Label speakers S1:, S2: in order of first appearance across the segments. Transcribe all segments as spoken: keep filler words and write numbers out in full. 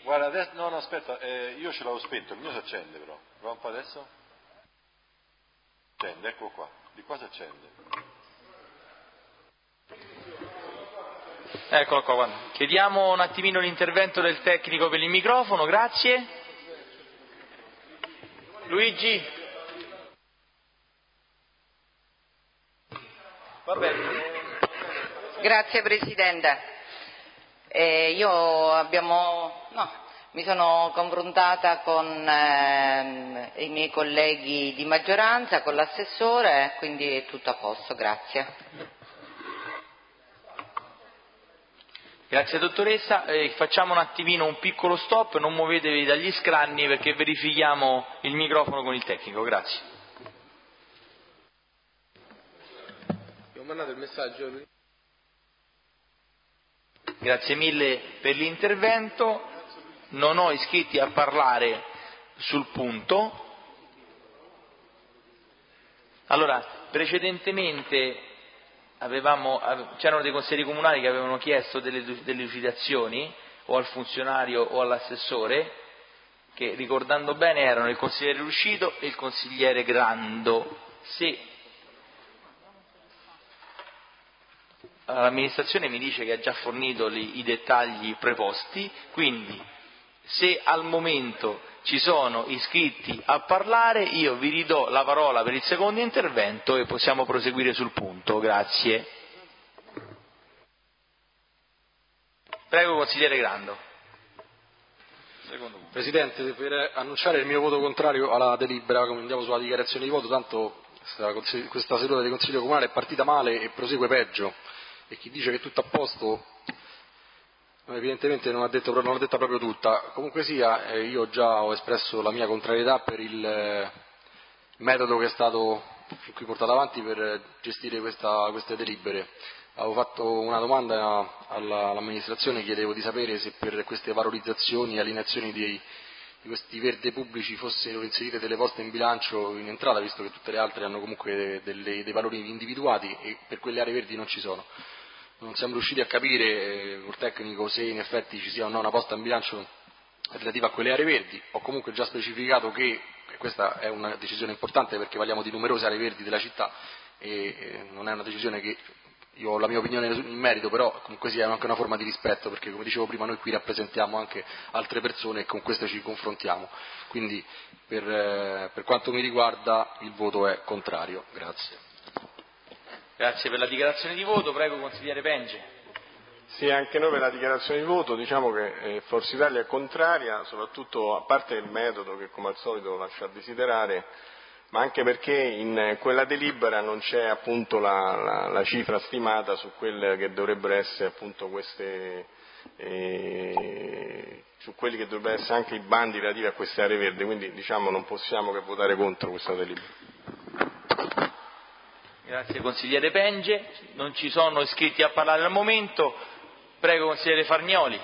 S1: Guarda, adesso, no, no, aspetta, eh, io ce l'avevo spento, il mio si accende però. Va un po' adesso? Accende, ecco qua. Di qua si accende.
S2: Eccolo qua, guarda. Chiediamo un attimino l'intervento del tecnico per il microfono, grazie. Luigi. Va bene.
S3: Grazie Presidente. Eh, io abbiamo, no, mi sono confrontata con eh, i miei colleghi di maggioranza, con l'assessore, quindi è tutto a posto, grazie.
S2: Grazie dottoressa, eh, facciamo un attimino un piccolo stop, non muovetevi dagli scranni perché verifichiamo il microfono con il tecnico, grazie.
S4: Ho mandato il messaggio.
S2: Grazie mille per l'intervento, non ho iscritti a parlare sul punto. Allora, precedentemente avevamo, c'erano dei consiglieri comunali che avevano chiesto delle delucidazioni o al funzionario o all'assessore, che ricordando bene erano il consigliere Ruscito e il consigliere Grando. Se l'amministrazione mi dice che ha già fornito li, i dettagli preposti, quindi se al momento ci sono iscritti a parlare io vi ridò la parola per il secondo intervento e possiamo proseguire sul punto. Grazie. Prego consigliere Grando.
S4: Presidente, per annunciare il mio voto contrario alla delibera, come andiamo sulla dichiarazione di voto, tanto questa seduta del Consiglio Comunale è partita male e prosegue peggio. E chi dice che è tutto a posto evidentemente non ha detto, non l'ha detta proprio tutta. Comunque sia, eh, io già ho espresso la mia contrarietà per il eh, metodo che è stato fin qui portato avanti per gestire questa, queste delibere. Avevo fatto una domanda alla, all'amministrazione, chiedevo di sapere se per queste valorizzazioni e alienazioni di, di questi verde pubblici fossero inserite delle poste in bilancio in entrata, visto che tutte le altre hanno comunque delle, dei valori individuati e per quelle aree verdi non ci sono. Non siamo riusciti a capire eh, col tecnico se in effetti ci sia o no una posta in bilancio relativa a quelle aree verdi. Ho comunque già specificato che, che questa è una decisione importante perché parliamo di numerose aree verdi della città e eh, non è una decisione che io ho la mia opinione in merito, però comunque sia anche una forma di rispetto perché, come dicevo prima, noi qui rappresentiamo anche altre persone e con queste ci confrontiamo. Quindi per, eh, per quanto mi riguarda il voto è contrario. Grazie.
S2: Grazie per la dichiarazione di voto, prego consigliere Penge.
S5: Sì, anche noi per la dichiarazione di voto diciamo che Forza Italia è contraria, soprattutto a parte il metodo che come al solito lascia a desiderare, ma anche perché in quella delibera non c'è appunto la, la, la cifra stimata su quelle che dovrebbero essere appunto queste, eh, su quelli che dovrebbero essere anche i bandi relativi a queste aree verdi, quindi diciamo non possiamo che votare contro questa delibera.
S2: Grazie consigliere Penge, non ci sono iscritti a parlare al momento, prego consigliere Farnioli.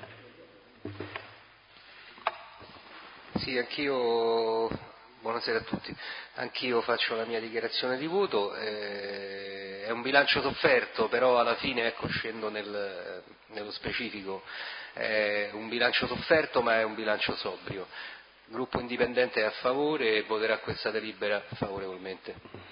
S6: Sì, anch'io, buonasera a tutti, anch'io faccio la mia dichiarazione di voto, eh, è un bilancio sofferto, però alla fine ecco, scendo nel, nello specifico, è un bilancio sofferto ma è un bilancio sobrio. Il gruppo indipendente è a favore e voterà questa delibera favorevolmente.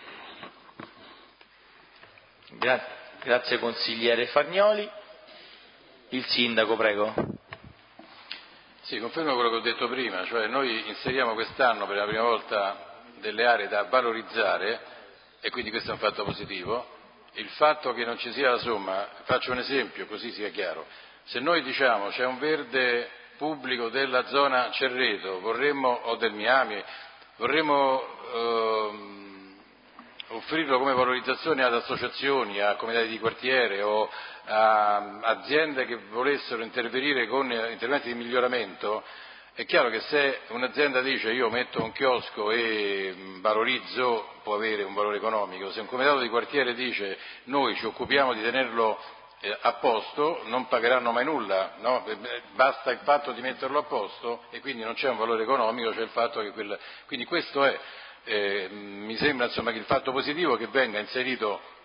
S2: Grazie consigliere Farnioli. Il sindaco, prego.
S7: Sì, confermo quello che ho detto prima, cioè noi inseriamo quest'anno per la prima volta delle aree da valorizzare e quindi questo è un fatto positivo. Il fatto che non ci sia la somma, faccio un esempio così sia chiaro, se noi diciamo c'è un verde pubblico della zona Cerreto, vorremmo, o del Miami, vorremmo ehm, offrirlo come valorizzazione ad associazioni, a comitati di quartiere o a aziende che volessero intervenire con interventi di miglioramento, è chiaro che se un'azienda dice io metto un chiosco e valorizzo può avere un valore economico, se un comitato di quartiere dice noi ci occupiamo di tenerlo eh, a posto non pagheranno mai nulla, no? Basta il fatto di metterlo a posto e quindi non c'è un valore economico, c'è il fatto che quel... quindi questo è. Eh, mi sembra insomma che il fatto positivo che venga inserito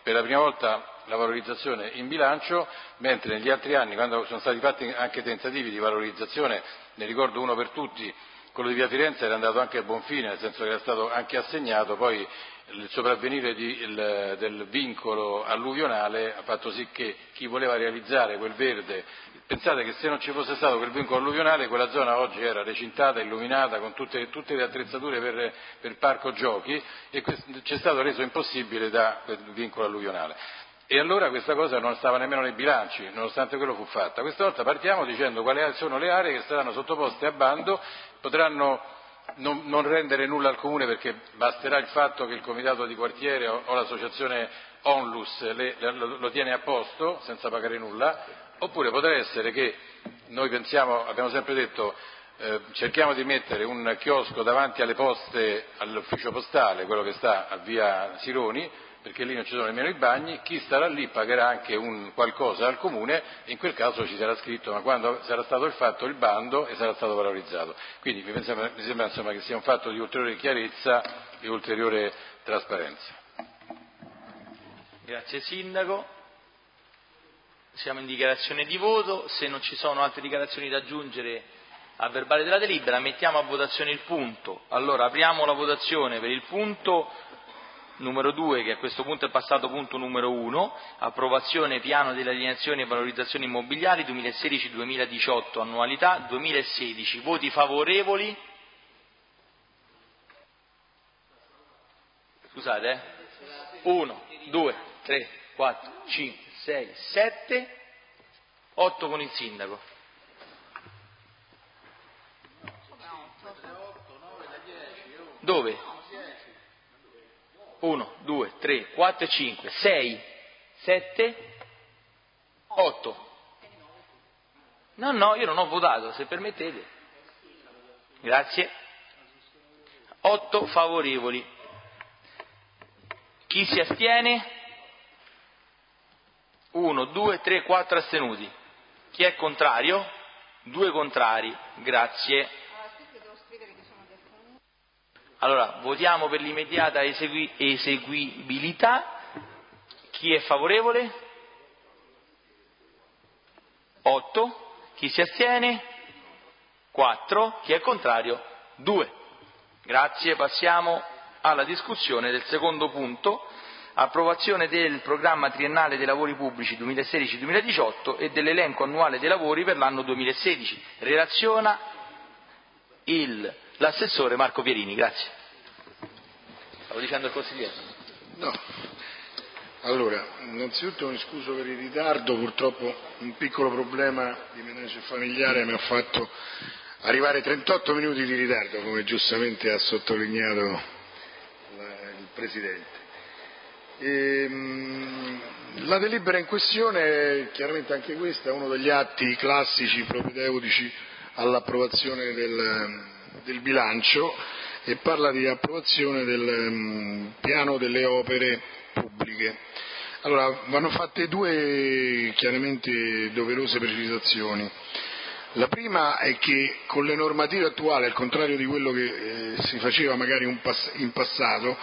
S7: per la prima volta la valorizzazione in bilancio, mentre negli altri anni, quando sono stati fatti anche tentativi di valorizzazione, ne ricordo uno per tutti, quello di Via Firenze era andato anche a buon fine, nel senso che era stato anche assegnato, poi il sopravvenire di, il, del vincolo alluvionale ha fatto sì che chi voleva realizzare quel verde, pensate che se non ci fosse stato quel vincolo alluvionale quella zona oggi era recintata, illuminata con tutte, tutte le attrezzature per, per parco giochi e ci è stato reso impossibile da quel vincolo alluvionale. E allora questa cosa non stava nemmeno nei bilanci, nonostante quello fu fatta. Questa volta partiamo dicendo quali sono le aree che saranno sottoposte a bando, potranno non, non rendere nulla al comune perché basterà il fatto che il comitato di quartiere o, o l'associazione Onlus le, lo, lo tiene a posto senza pagare nulla, oppure potrà essere che noi pensiamo, abbiamo sempre detto, eh, cerchiamo di mettere un chiosco davanti alle poste all'ufficio postale, quello che sta a via Sironi, perché lì non ci sono nemmeno i bagni, chi starà lì pagherà anche un qualcosa al comune e in quel caso ci sarà scritto ma quando sarà stato il fatto il bando e sarà stato valorizzato. Quindi mi sembra, mi sembra insomma, che sia un fatto di ulteriore chiarezza e ulteriore trasparenza.
S2: Grazie Sindaco. Siamo in dichiarazione di voto, se non ci sono altre dichiarazioni da aggiungere al verbale della delibera mettiamo a votazione il punto. Allora apriamo la votazione per il punto numero due, che a questo punto è passato punto numero uno, approvazione piano delle alienazioni e valorizzazioni immobiliari duemilasedici duemiladiciotto, annualità duemilasedici. Voti favorevoli? Scusate, eh? uno, due, tre, quattro, cinque, sei, sette, otto con il sindaco. Dove? uno, due, tre, quattro, cinque, sei, sette, otto. No, no, io non ho votato, se permettete. Grazie. otto favorevoli. Chi si astiene? uno, due, tre, quattro astenuti. Chi è contrario? due contrari. Grazie. Allora, votiamo per l'immediata esegui- eseguibilità. Chi è favorevole? otto. Chi si astiene? quattro. Chi è contrario? due. Grazie. Passiamo alla discussione del secondo punto. Approvazione del programma triennale dei lavori pubblici duemilasedici duemiladiciotto e dell'elenco annuale dei lavori per l'anno duemilasedici. Relaziona il l'assessore Marco Pierini, grazie. Stavo dicendo il consigliere.
S8: No. Allora, innanzitutto mi scuso per il ritardo, purtroppo un piccolo problema di menage familiare mi ha fatto arrivare trentotto minuti di ritardo, come giustamente ha sottolineato la, il Presidente. E, mh, la delibera in questione, chiaramente anche questa, è uno degli atti classici propedeutici all'approvazione del del bilancio e parla di approvazione del um, piano delle opere pubbliche. Allora, vanno fatte due chiaramente doverose precisazioni. La prima è che con le normative attuali, al contrario di quello che eh, si faceva magari un pass- in passato,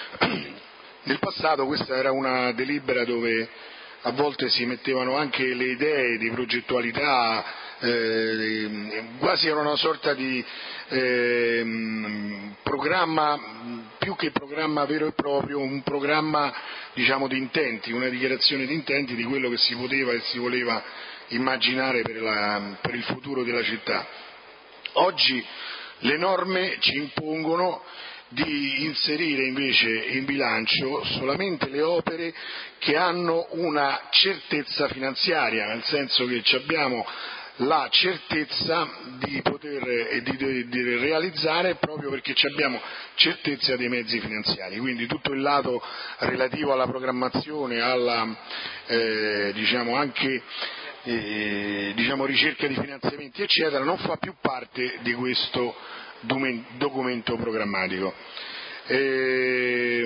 S8: nel passato questa era una delibera dove a volte si mettevano anche le idee di progettualità, eh, quasi era una sorta di eh, programma, più che programma vero e proprio, un programma diciamo di intenti, una dichiarazione di intenti di quello che si poteva e si voleva immaginare per, la, per il futuro della città. Oggi le norme ci impongono di inserire invece in bilancio solamente le opere che hanno una certezza finanziaria, nel senso che abbiamo la certezza di poter e di, di, di realizzare proprio perché abbiamo certezza dei mezzi finanziari, quindi tutto il lato relativo alla programmazione, alla eh, diciamo anche eh, diciamo ricerca di finanziamenti eccetera non fa più parte di questo documento programmatico. E,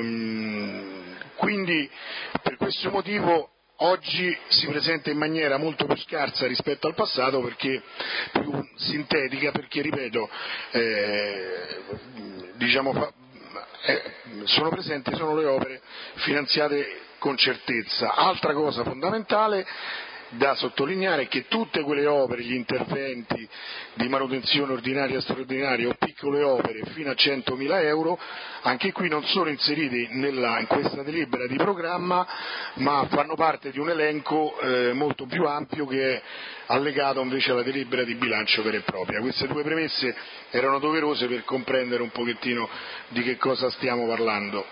S8: quindi per questo motivo oggi si presenta in maniera molto più scarsa rispetto al passato, perché più sintetica, perché ripeto eh, diciamo, eh, sono presenti sono le opere finanziate con certezza. Altra cosa fondamentale da sottolineare è che tutte quelle opere, gli interventi di manutenzione ordinaria e straordinaria o piccole opere fino a centomila euro, anche qui non sono inseriti nella, in questa delibera di programma, ma fanno parte di un elenco eh, molto più ampio che è allegato invece alla delibera di bilancio vera e propria. Queste due premesse erano doverose per comprendere un pochettino di che cosa stiamo parlando.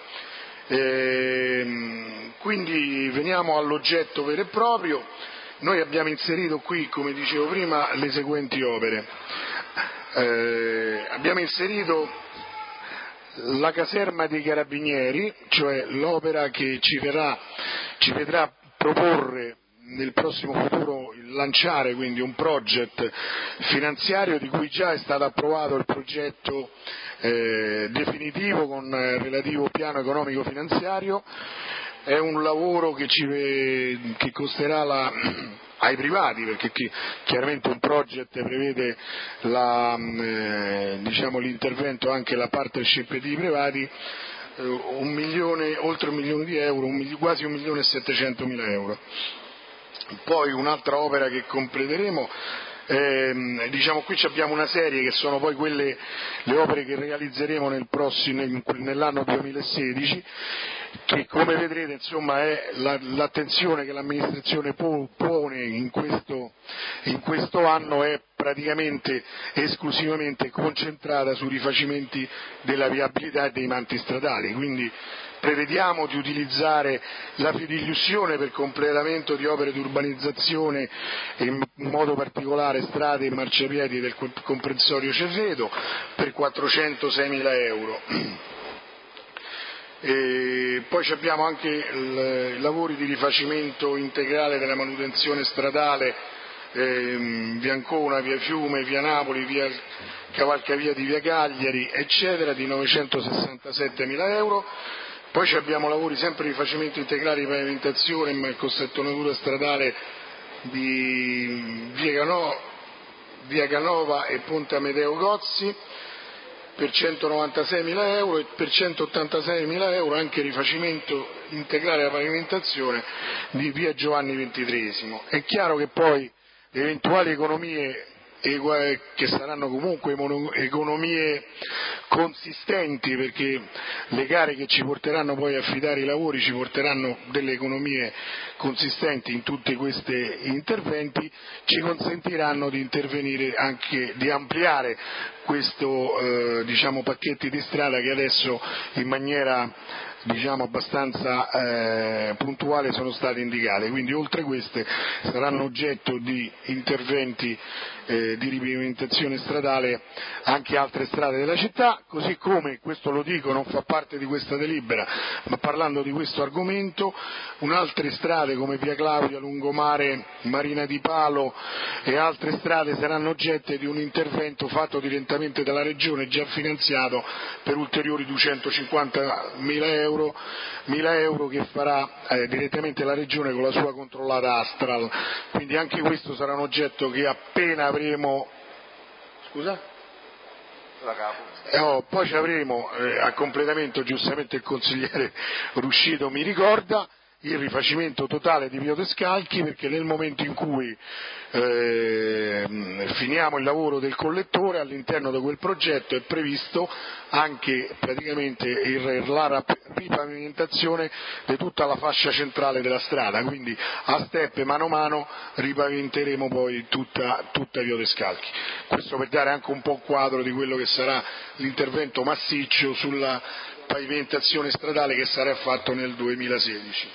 S8: E, quindi veniamo all'oggetto vero e proprio. Noi abbiamo inserito qui, come dicevo prima, le seguenti opere. Eh, abbiamo inserito la caserma dei Carabinieri, cioè l'opera che ci, verrà, ci vedrà proporre nel prossimo futuro lanciare quindi un project finanziario di cui già è stato approvato il progetto eh, definitivo con eh, relativo piano economico finanziario. È un lavoro che, ci, che costerà la, ai privati, perché chi, chiaramente un project prevede la, eh, diciamo, l'intervento anche la partnership di privati, eh, un milione, oltre un milione di euro, un, quasi un milione e settecentomila euro. Poi un'altra opera che completeremo, eh, diciamo qui abbiamo una serie che sono poi quelle, le opere che realizzeremo nel prossimo, nell'anno duemilasedici, che come vedrete insomma è la, l'attenzione che l'amministrazione po, pone in questo, in questo anno è praticamente esclusivamente concentrata sui rifacimenti della viabilità e dei manti stradali, quindi prevediamo di utilizzare la fideiussione per completamento di opere di urbanizzazione, in modo particolare strade e marciapiedi del comprensorio Cerreto, per quattrocentoseimila euro. E poi abbiamo anche i lavori di rifacimento integrale della manutenzione stradale, eh, via Ancona, via Fiume, via Napoli, via Cavalcavia di via Cagliari, eccetera, di novecentosessantasettemila euro. Poi abbiamo lavori sempre di rifacimento integrale di pavimentazione e costattonatura stradale di via, Cano, via Canova e Ponte Amedeo Gozzi per centonovantaseimila euro e per centottantaseimila euro anche rifacimento integrale della pavimentazione di via Giovanni ventitreesimo. È chiaro che poi le eventuali economie che saranno comunque economie consistenti, perché le gare che ci porteranno poi a affidare i lavori ci porteranno delle economie consistenti in tutti questi interventi, ci consentiranno di intervenire anche, di ampliare questo eh, diciamo pacchetti di strada che adesso in maniera diciamo abbastanza eh, puntuale sono state indicate, quindi oltre queste saranno oggetto di interventi eh, di ripavimentazione stradale anche altre strade della città, così come, questo lo dico, non fa parte di questa delibera, ma parlando di questo argomento, un'altre strade come via Claudia, Lungomare, Marina di Palo e altre strade saranno oggetto di un intervento fatto direttamente dalla Regione, già finanziato per ulteriori duecentocinquantamila euro, mila euro che farà eh, direttamente la Regione con la sua controllata Astral, quindi anche questo sarà un oggetto che appena avremo. Scusa? Eh, oh, poi ci avremo eh, a completamento, giustamente il consigliere Ruscito mi ricorda, il rifacimento totale di Via Descalchi, perché nel momento in cui eh, finiamo il lavoro del collettore, all'interno di quel progetto è previsto anche praticamente il, la ripavimentazione di tutta la fascia centrale della strada, quindi a step mano a mano ripavimenteremo poi tutta, tutta Via Descalchi. Questo per dare anche un po' un quadro di quello che sarà l'intervento massiccio sulla pavimentazione stradale che sarà fatto nel duemilasedici.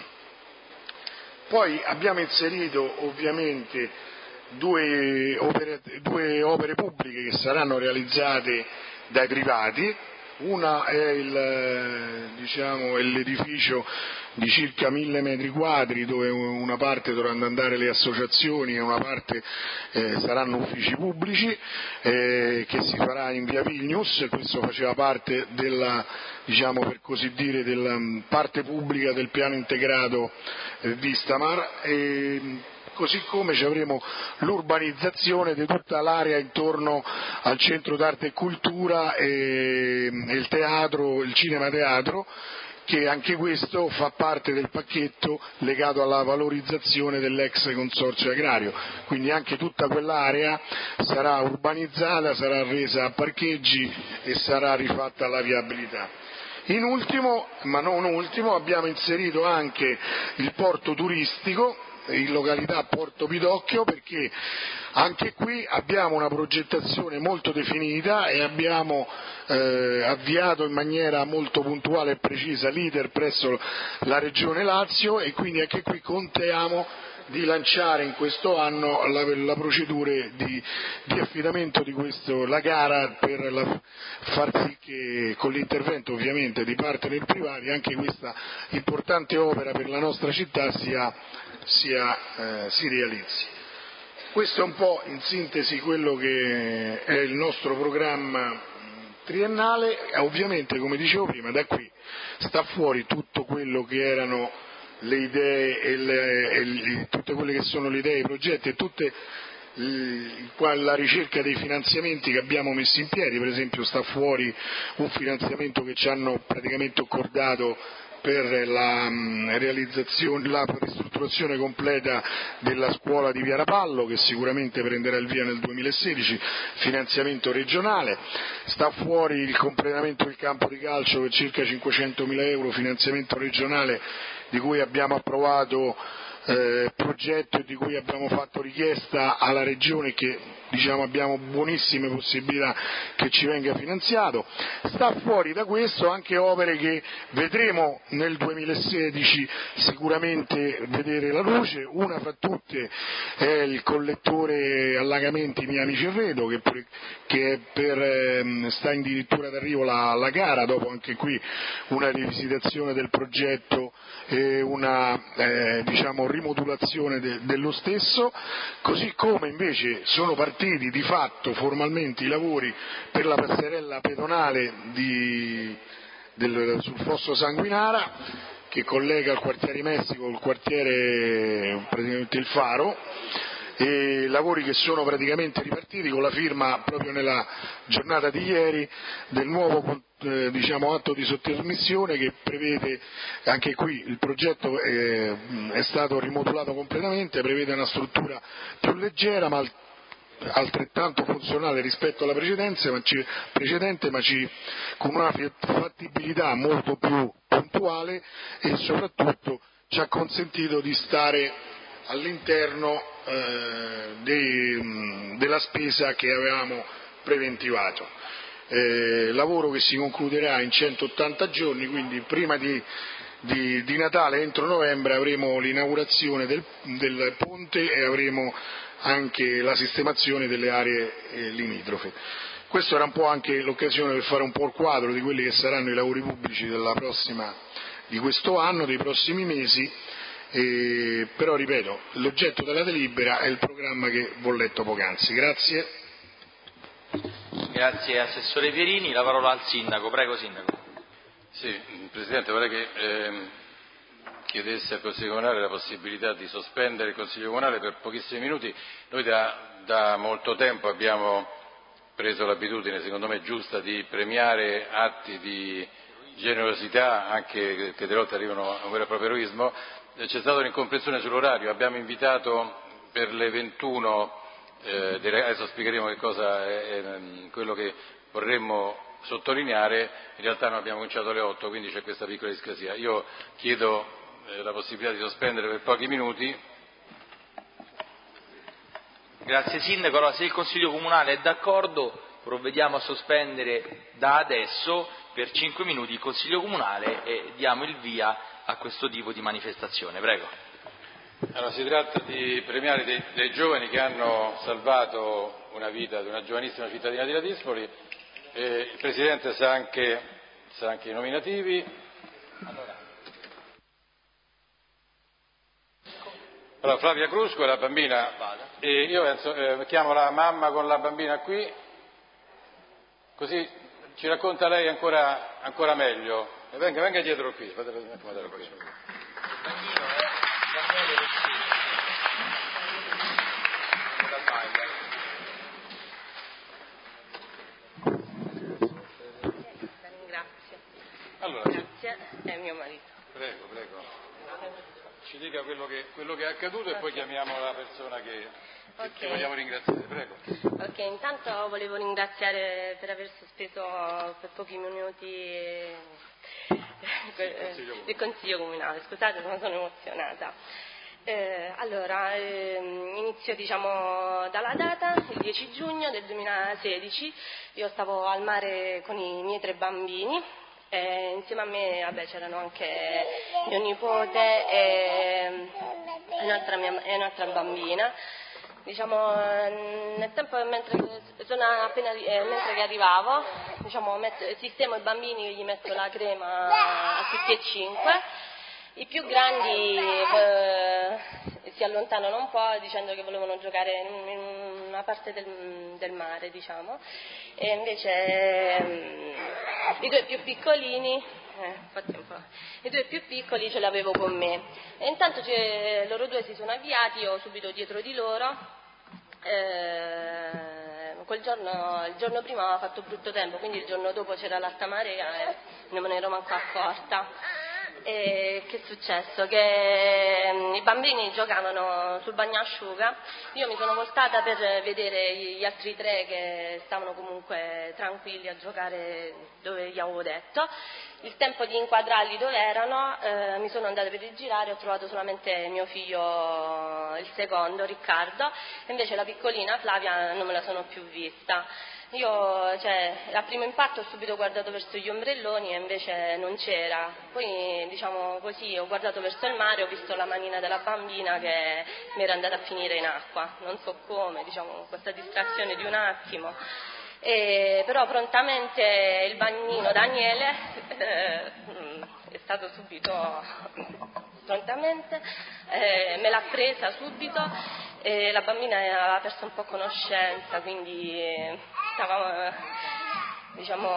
S8: Poi abbiamo inserito ovviamente due opere, due opere pubbliche che saranno realizzate dai privati. Una è, il, diciamo, è l'edificio di circa mille metri quadri, dove una parte dovranno andare le associazioni e una parte eh, saranno uffici pubblici, eh, che si farà in via Vilnius. Questo faceva parte della, diciamo per così dire, della parte pubblica del piano integrato eh, Vistamar. E, così come ci avremo l'urbanizzazione di tutta l'area intorno al centro d'arte e cultura e, e il teatro, il cinema teatro, che anche questo fa parte del pacchetto legato alla valorizzazione dell'ex consorzio agrario, quindi anche tutta quell'area sarà urbanizzata, sarà resa a parcheggi e sarà rifatta alla viabilità. In ultimo, ma non ultimo, abbiamo inserito anche il porto turistico in località Porto Pidocchio, perché anche qui abbiamo una progettazione molto definita e abbiamo eh, avviato in maniera molto puntuale e precisa l'iter presso la Regione Lazio, e quindi anche qui contiamo di lanciare in questo anno la, la procedura di, di affidamento di questo, la gara per la, far sì che con l'intervento ovviamente di partner privati anche questa importante opera per la nostra città sia, sia, eh, si realizzi. Questo è un po' in sintesi quello che è il nostro programma triennale. Ovviamente, come dicevo prima, da qui sta fuori tutto quello che erano le idee e, le, e le, tutte quelle che sono le idee, i progetti e tutte la ricerca dei finanziamenti che abbiamo messo in piedi. Per esempio sta fuori un finanziamento che ci hanno praticamente accordato per la realizzazione, la ristrutturazione completa della scuola di Via Rapallo, che sicuramente prenderà il via nel duemilasedici, finanziamento regionale. Sta fuori il completamento del campo di calcio per circa cinquecentomila euro, finanziamento regionale, di cui abbiamo approvato eh, progetto e di cui abbiamo fatto richiesta alla Regione, che diciamo abbiamo buonissime possibilità che ci venga finanziato. Sta fuori da questo anche opere che vedremo nel duemilasedici sicuramente vedere la luce. Una fra tutte è il collettore allagamenti Miami Cerreto, che, per, che è per, eh, sta addirittura d'arrivo la, la gara, dopo anche qui una rivisitazione del progetto e una eh, diciamo rimodulazione de, dello stesso, così come invece sono partiti di fatto formalmente i lavori per la passerella pedonale di, del, sul fosso Sanguinara, che collega il quartiere Messico col quartiere praticamente il Faro, e lavori che sono praticamente ripartiti con la firma proprio nella giornata di ieri del nuovo eh, diciamo, atto di sottomissione, che prevede anche qui il progetto è, è stato rimodulato completamente, prevede una struttura più leggera ma altrettanto funzionale rispetto alla precedente, ma ci, precedente, ma ci, con una fattibilità molto più puntuale, e soprattutto ci ha consentito di stare all'interno eh, dei, della spesa che avevamo preventivato. Eh, lavoro che si concluderà in centottanta giorni, quindi prima di, di, di Natale, entro novembre, avremo l'inaugurazione del, del ponte e avremo anche la sistemazione delle aree eh, limitrofe. Questa era un po' anche l'occasione per fare un po' il quadro di quelli che saranno i lavori pubblici della prossima, di questo anno, dei prossimi mesi, eh, però ripeto, l'oggetto della delibera è il programma che vi ho letto poc'anzi. Grazie.
S2: Grazie Assessore Pierini, la parola al Sindaco. Prego Sindaco.
S7: Sì, Presidente, vorrei che ehm, chiedesse al Consiglio Comunale la possibilità di sospendere il Consiglio Comunale per pochissimi minuti. Noi da, da molto tempo abbiamo preso l'abitudine, secondo me giusta, di premiare atti di generosità, anche che delle volte arrivano a un vero e proprio eroismo. C'è stata un'incomprensione sull'orario, abbiamo invitato per le ventuno, eh, adesso spiegheremo che cosa è, è quello che vorremmo sottolineare, in realtà noi abbiamo cominciato alle otto, quindi c'è questa piccola discrasia. Io chiedo eh, la possibilità di sospendere per pochi minuti.
S2: Grazie Sindaco. Allora, se il Consiglio Comunale è d'accordo, provvediamo a sospendere da adesso per cinque minuti il Consiglio Comunale e diamo il via a questo tipo di manifestazione. Prego.
S7: Allora, si tratta di premiare dei, dei giovani che hanno salvato una vita di una giovanissima cittadina di Ladispoli. Eh, il Presidente sa anche, sa anche i nominativi. Allora. Allora, Flavia Crusco è la bambina, e io penso, eh, chiamo la mamma con la bambina qui, così ci racconta lei ancora, ancora meglio. E venga, venga dietro qui, fatela accomodare qui.
S9: Grazie.
S7: Allora,
S9: Grazie. è mio marito.
S7: Prego, prego. Ci dica quello che, quello che è accaduto okay. E poi chiamiamo la persona che, okay. che vogliamo ringraziare. Prego.
S9: Ok, intanto volevo ringraziare per aver sospeso per pochi minuti il Consiglio Comunale. Scusate, ma sono emozionata. Eh, allora, ehm, inizio diciamo dalla data, il dieci giugno del duemilasedici, io stavo al mare con i miei tre bambini e insieme a me vabbè, c'erano anche mio nipote e un'altra, mia, e un'altra bambina. Diciamo, nel tempo mentre, sono appena, eh, mentre che arrivavo, diciamo, metto, sistemo i bambini, gli metto la crema a tutti e cinque. I più grandi eh, si allontanano un po' dicendo che volevano giocare in, in una parte del, del mare, diciamo, e invece eh, i due più piccolini, eh, infatti un po', i due più piccoli ce l'avevo con me. E intanto loro due si sono avviati, io subito dietro di loro. Eh, quel giorno, il giorno prima aveva fatto brutto tempo, quindi il giorno dopo c'era l'alta marea e non me ne ero manco accorta. E che è successo? Che um, i bambini giocavano sul bagnasciuga, io mi sono voltata per vedere gli altri tre che stavano comunque tranquilli a giocare dove gli avevo detto. Il tempo di inquadrarli dove erano, eh, mi sono andata per rigirare, ho trovato solamente mio figlio, il secondo, Riccardo, e invece la piccolina Flavia non me la sono più vista. Io, cioè, a primo impatto ho subito guardato verso gli ombrelloni e invece non c'era. Poi, diciamo così, ho guardato verso il mare, ho visto la manina della bambina che mi era andata a finire in acqua. Non so come, diciamo, questa distrazione di un attimo. E, però prontamente il bagnino Daniele eh, è stato subito prontamente eh, me l'ha presa subito e la bambina aveva perso un po' conoscenza, quindi stava, diciamo,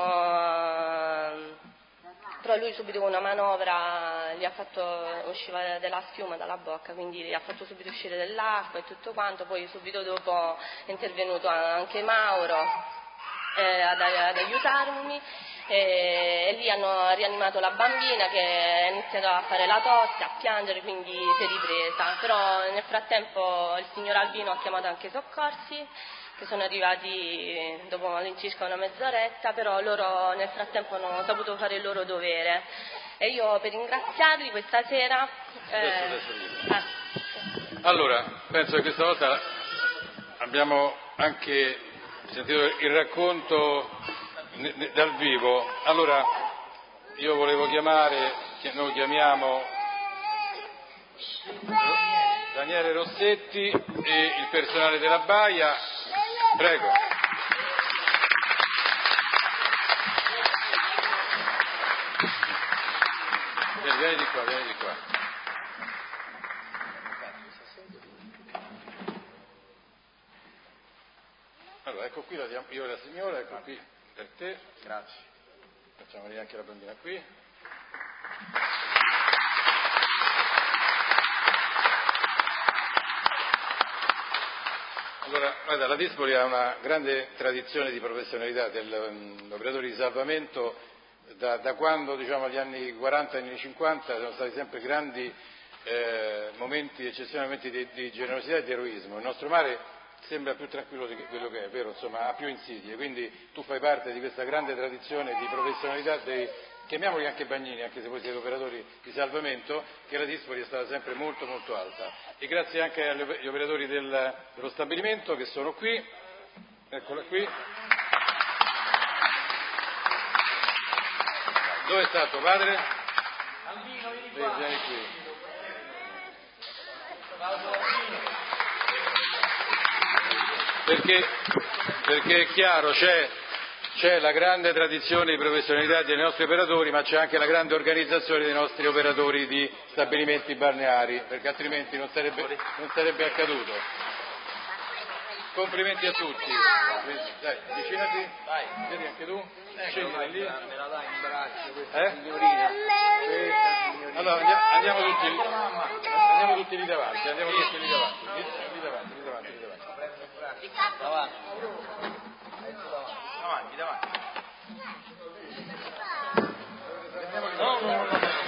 S9: però lui subito con una manovra gli ha fatto usciva della schiuma dalla bocca, quindi gli ha fatto subito uscire dell'acqua e tutto quanto. Poi subito dopo è intervenuto anche Mauro eh, ad, ad aiutarmi e, e lì hanno rianimato la bambina che ha iniziato a fare la tosse, a piangere, quindi si è ripresa. Però nel frattempo il signor Albino ha chiamato anche i soccorsi che sono arrivati dopo all'incirca una mezz'oretta, però loro nel frattempo hanno saputo fare il loro dovere e io per ringraziarli questa sera eh,
S7: eh. Allora, penso che questa volta abbiamo anche sentito il racconto dal vivo. Allora io volevo chiamare, noi chiamiamo Daniele Rossetti e il personale della Baia. Prego. Vieni, vieni di qua, vieni di qua. Allora, ecco qui, la diamo, io e la signora, ecco qui per te. Grazie. Facciamo venire anche la bambina qui. Allora, guarda, la Dispoli ha una grande tradizione di professionalità dell'operatore di salvamento, da, da quando, diciamo, agli anni quaranta, agli anni cinquanta, sono stati sempre grandi eh, momenti, eccezionalmente di, di generosità e di eroismo. Il nostro mare sembra più tranquillo di quello che è, vero? Insomma, ha più insidie, quindi tu fai parte di questa grande tradizione di professionalità dei, chiamiamoli anche bagnini, anche se voi siete operatori di salvamento, che la Dispoli è stata sempre molto molto alta. E grazie anche agli operatori del, dello stabilimento che sono qui, eccola qui. Dove sta tuo padre? Albino, vieni qua. Vieni qui. Perché, perché è chiaro, c'è, c'è la grande tradizione di professionalità dei nostri operatori, ma c'è anche la grande organizzazione dei nostri operatori di stabilimenti balneari, perché altrimenti non sarebbe, non sarebbe accaduto. Complimenti a tutti. Dai, avvicinati. Vai, vieni anche tu. Scendi lì. Me la dai in braccio questa eh? signorina. Sì. Allora andiamo, andiamo tutti andiamo tutti lì davanti, andiamo tutti lì davanti. Lì davanti, lì davanti, lì davanti. Davanti. Davanti, davanti. No, no, no.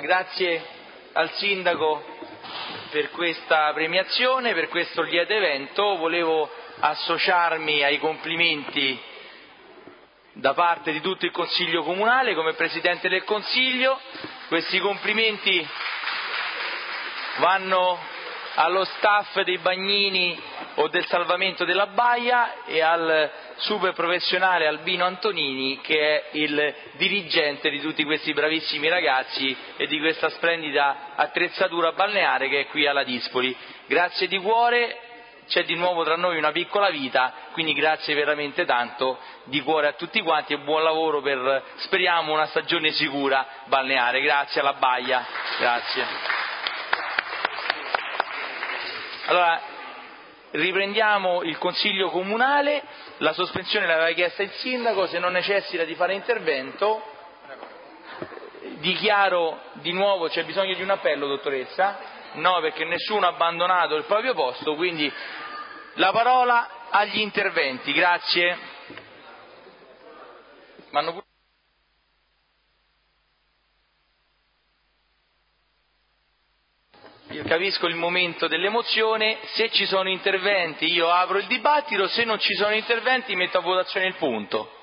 S2: grazie al Sindaco per questa premiazione, per questo lieto evento. Volevo associarmi ai complimenti da parte di tutto il Consiglio Comunale come Presidente del Consiglio. Questi complimenti vanno allo staff dei Bagnini o del Salvamento della Baia e al super professionale Albino Antonini, che è il dirigente di tutti questi bravissimi ragazzi e di questa splendida attrezzatura balneare che è qui alla Dispoli. Grazie di cuore, c'è di nuovo tra noi una piccola vita, quindi grazie veramente tanto di cuore a tutti quanti e buon lavoro per, speriamo, una stagione sicura balneare. Grazie alla Baia, grazie. Allora, riprendiamo il Consiglio Comunale, la sospensione l'aveva chiesta il Sindaco, se non necessita di fare intervento, dichiaro di nuovo, c'è bisogno di un appello, dottoressa? No, perché nessuno ha abbandonato il proprio posto, quindi la parola agli interventi, grazie. M'hanno pure... Io capisco il momento dell'emozione, se ci sono interventi io apro il dibattito, se non ci sono interventi metto a votazione il punto.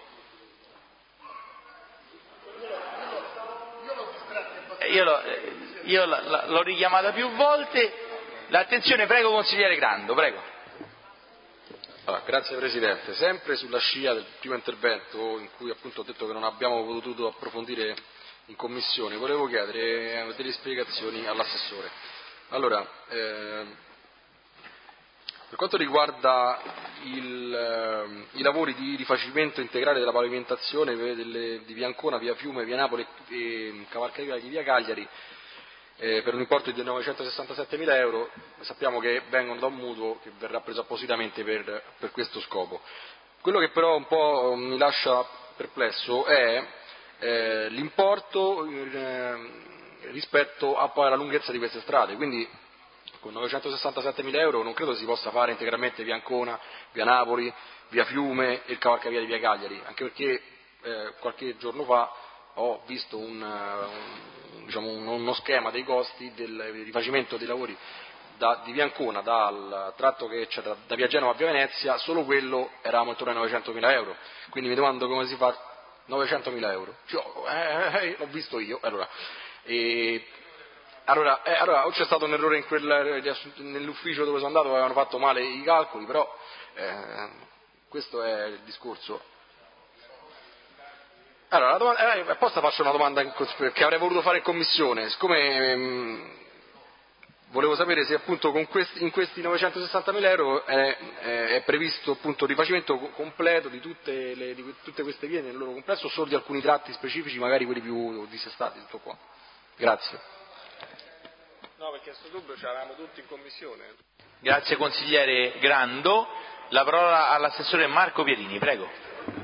S2: Io l'ho, io l'ho richiamata più volte. L'attenzione, prego consigliere Grando, prego.
S4: Allora, grazie Presidente. Sempre sulla scia del primo intervento in cui appunto ho detto che non abbiamo potuto approfondire in Commissione, volevo chiedere delle spiegazioni all'assessore. Allora, eh, per quanto riguarda il, eh, i lavori di rifacimento integrale della pavimentazione delle, di via Ancona, via Fiume, via Napoli e cavalcavia di via Cagliari, eh, per un importo di novecentosessantasettemila euro, sappiamo che vengono da un mutuo che verrà preso appositamente per, per questo scopo. Quello che però un po' mi lascia perplesso è eh, l'importo eh, rispetto a poi alla lunghezza di queste strade, quindi con novecentosessantasettemila euro non credo si possa fare integralmente via Ancona, via Napoli, via Fiume e il cavalcavia di via Cagliari, anche perché eh, qualche giorno fa ho visto un, un, diciamo un, uno schema dei costi del rifacimento dei lavori da, di via Ancona dal tratto che c'è da, da via Genova a via Venezia, solo quello eravamo intorno ai novecentomila euro, quindi mi domando come si fa novecentomila euro, cioè, eh, eh, l'ho visto io, allora, e, allora, eh, allora o c'è stato un errore in quel, nell'ufficio dove sono andato, avevano fatto male i calcoli, però eh, questo è il discorso. Allora, la domanda, eh, apposta faccio una domanda che avrei voluto fare in commissione, siccome ehm, volevo sapere se appunto con questi, in questi novecentosessantamila euro è, è previsto appunto il rifacimento completo di tutte, le, di tutte queste vie nel loro complesso o solo di alcuni tratti specifici, magari quelli più dissestati, tutto qua. Grazie.
S5: No, perché questo dubbio ce l'avevamo tutti in commissione.
S2: Grazie consigliere Grando. La parola all'assessore Marco Pierini, prego.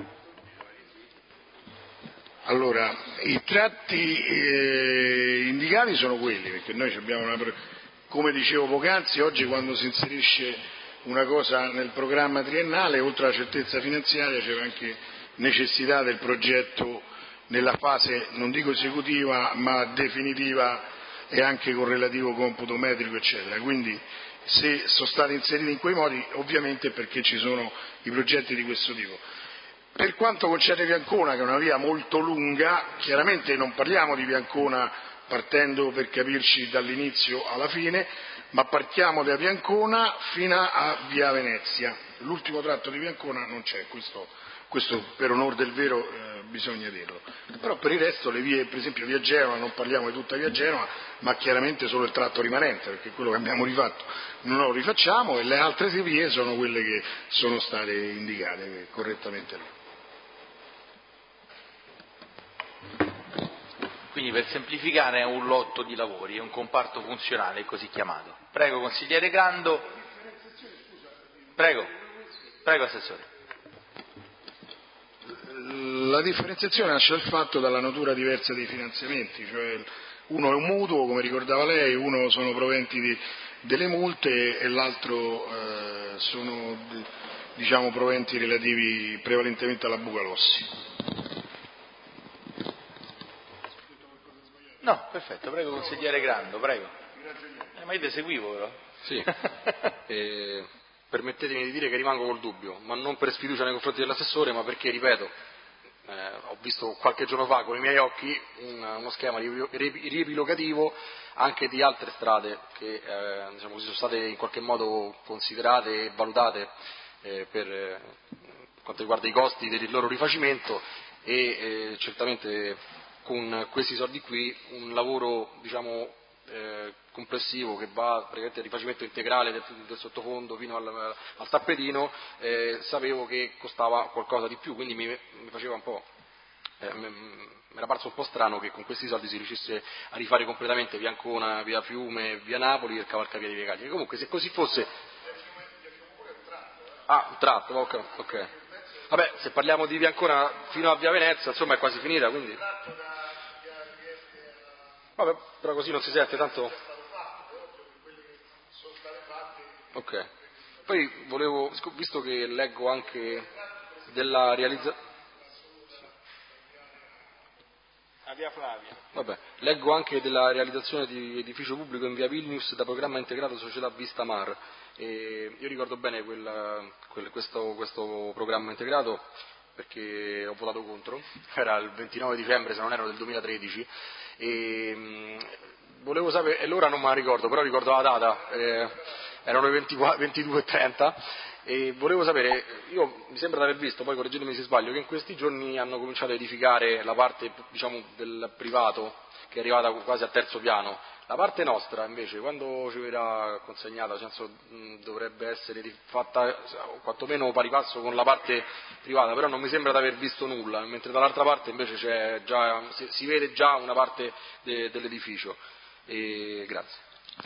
S8: Allora, i tratti eh, indicati sono quelli, perché noi abbiamo una, come dicevo poc'anzi, oggi quando si inserisce una cosa nel programma triennale, oltre alla certezza finanziaria c'è anche necessità del progetto nella fase, non dico esecutiva, ma definitiva e anche con relativo computo metrico, eccetera. Quindi se sono stati inseriti in quei modi, ovviamente è perché ci sono i progetti di questo tipo. Per quanto concerne via Ancona, che è una via molto lunga, chiaramente non parliamo di via Ancona partendo, per capirci, dall'inizio alla fine, ma partiamo da via Ancona fino a via Venezia. L'ultimo tratto di via Ancona non c'è, questo, questo per onor del vero eh, bisogna dirlo. Però per il resto le vie, per esempio via Genova, non parliamo di tutta via Genova, ma chiaramente solo il tratto rimanente, perché quello che abbiamo rifatto non lo rifacciamo, e le altre vie sono quelle che sono state indicate correttamente lì.
S2: Quindi per semplificare è un lotto di lavori, è un comparto funzionale così chiamato. Prego consigliere Grando. Prego, prego assessore.
S8: La differenziazione nasce dal fatto dalla natura diversa dei finanziamenti, cioè uno è un mutuo, come ricordava lei, uno sono proventi di, delle multe e l'altro eh, sono diciamo proventi relativi prevalentemente alla Bucalossi.
S2: No, perfetto, prego consigliere Grando, prego. Eh, ma io ti seguivo però.
S4: Sì, eh, permettetemi di dire che rimango col dubbio, ma non per sfiducia nei confronti dell'assessore, ma perché, ripeto, eh, ho visto qualche giorno fa con i miei occhi un, uno schema riepilogativo anche di altre strade che eh, diciamo così, sono state in qualche modo considerate e valutate eh, per eh, quanto riguarda i costi del loro rifacimento e eh, certamente con questi soldi qui un lavoro diciamo eh, complessivo che va praticamente al rifacimento integrale del, del sottofondo fino al, al tappetino, eh, sapevo che costava qualcosa di più, quindi mi, mi faceva un po', eh, mi era parso un po' strano che con questi soldi si riuscisse a rifare completamente via Ancona, via Fiume, via Napoli e il cavalcavia di Via Cagli. Comunque se così fosse... Ah, un tratto, ok, ok. Vabbè, se parliamo di via Ancona fino a via Venezia, insomma è quasi finita, quindi... Vabbè, però così non si sente tanto. Ok. Poi volevo, visto che leggo anche della realizzazione.
S5: A via Flavia.
S4: Vabbè, leggo anche della realizzazione di edificio pubblico in via Vilnius da programma integrato società Vista Mar. E io ricordo bene quel, quel, questo, questo programma integrato perché ho votato contro, era il ventinove dicembre se non erro del duemilatredici e mh, volevo sapere, e l'ora non me la ricordo, però ricordo la data, eh, erano le ventidue e trenta e volevo sapere, io mi sembra di aver visto, poi correggetemi se sbaglio, che in questi giorni hanno cominciato a edificare la parte diciamo del privato che è arrivata quasi al terzo piano. La parte nostra invece quando ci verrà consegnata nel senso, mh, dovrebbe essere fatta quantomeno pari passo con la parte privata, però non mi sembra di aver visto nulla, mentre dall'altra parte invece c'è già, si, si vede già una parte de, dell'edificio. E, grazie.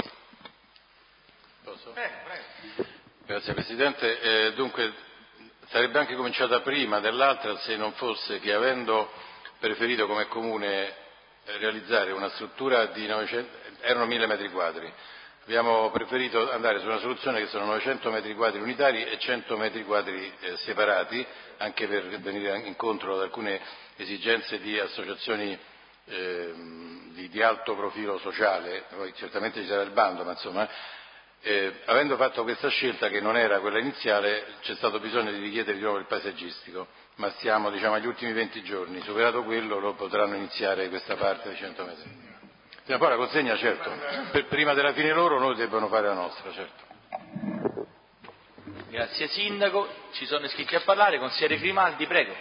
S7: Posso? Eh, prego. Grazie Presidente. Eh, dunque sarebbe anche cominciata prima dell'altra se non fosse che avendo preferito come Comune realizzare una struttura di novecento, erano mille metri quadri, abbiamo preferito andare su una soluzione che sono novecento metri quadri unitari e cento metri quadri eh, separati, anche per venire incontro ad alcune esigenze di associazioni eh, di, di alto profilo sociale, poi certamente ci sarà il bando, ma insomma eh, avendo fatto questa scelta che non era quella iniziale c'è stato bisogno di richiedere di nuovo il paesaggistico, ma stiamo diciamo agli ultimi venti giorni, superato quello lo potranno iniziare questa parte di cento metri. Poi la consegna certo, per prima della fine loro noi debbono fare la nostra, certo.
S2: Grazie Sindaco, ci sono iscritti a parlare, consigliere Grimaldi, prego.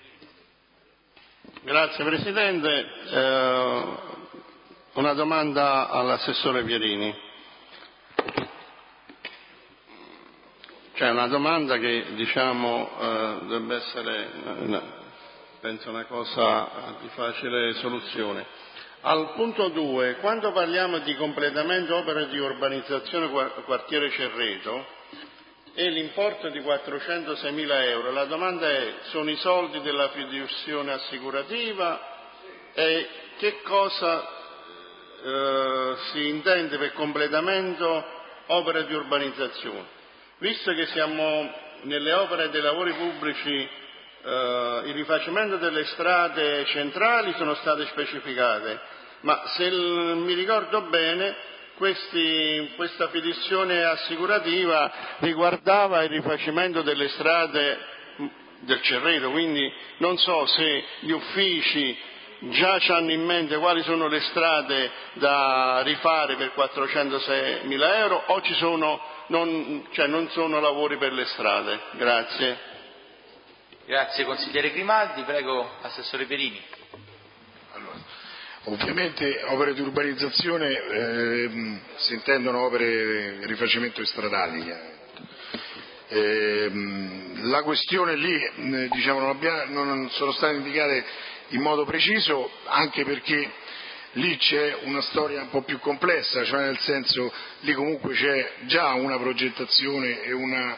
S10: Grazie Presidente, eh, una domanda all'assessore Pierini. C'è una domanda che diciamo eh, dovrebbe essere, eh, penso, una cosa di facile soluzione. Al punto due, quando parliamo di completamento opere di urbanizzazione quartiere Cerreto e l'importo di quattrocentoseimila euro, la domanda è, sono i soldi della fiduzione assicurativa e che cosa eh, si intende per completamento opere di urbanizzazione? Visto che siamo nelle opere dei lavori pubblici, eh, il rifacimento delle strade centrali sono state specificate, ma se il, mi ricordo bene, questi, questa fiduzione assicurativa riguardava il rifacimento delle strade del Cerreto, quindi non so se gli uffici già hanno in mente quali sono le strade da rifare per quattrocentoseimila euro o ci sono, non, cioè non sono lavori per le strade. Grazie.
S2: Grazie consigliere Grimaldi, prego Assessore Pierini.
S8: Allora, ovviamente opere di urbanizzazione eh, si intendono opere di rifacimento stradali. Eh, la questione lì diciamo, non, abbiamo, non sono state indicate in modo preciso anche perché lì c'è una storia un po' più complessa, cioè nel senso lì comunque c'è già una progettazione e una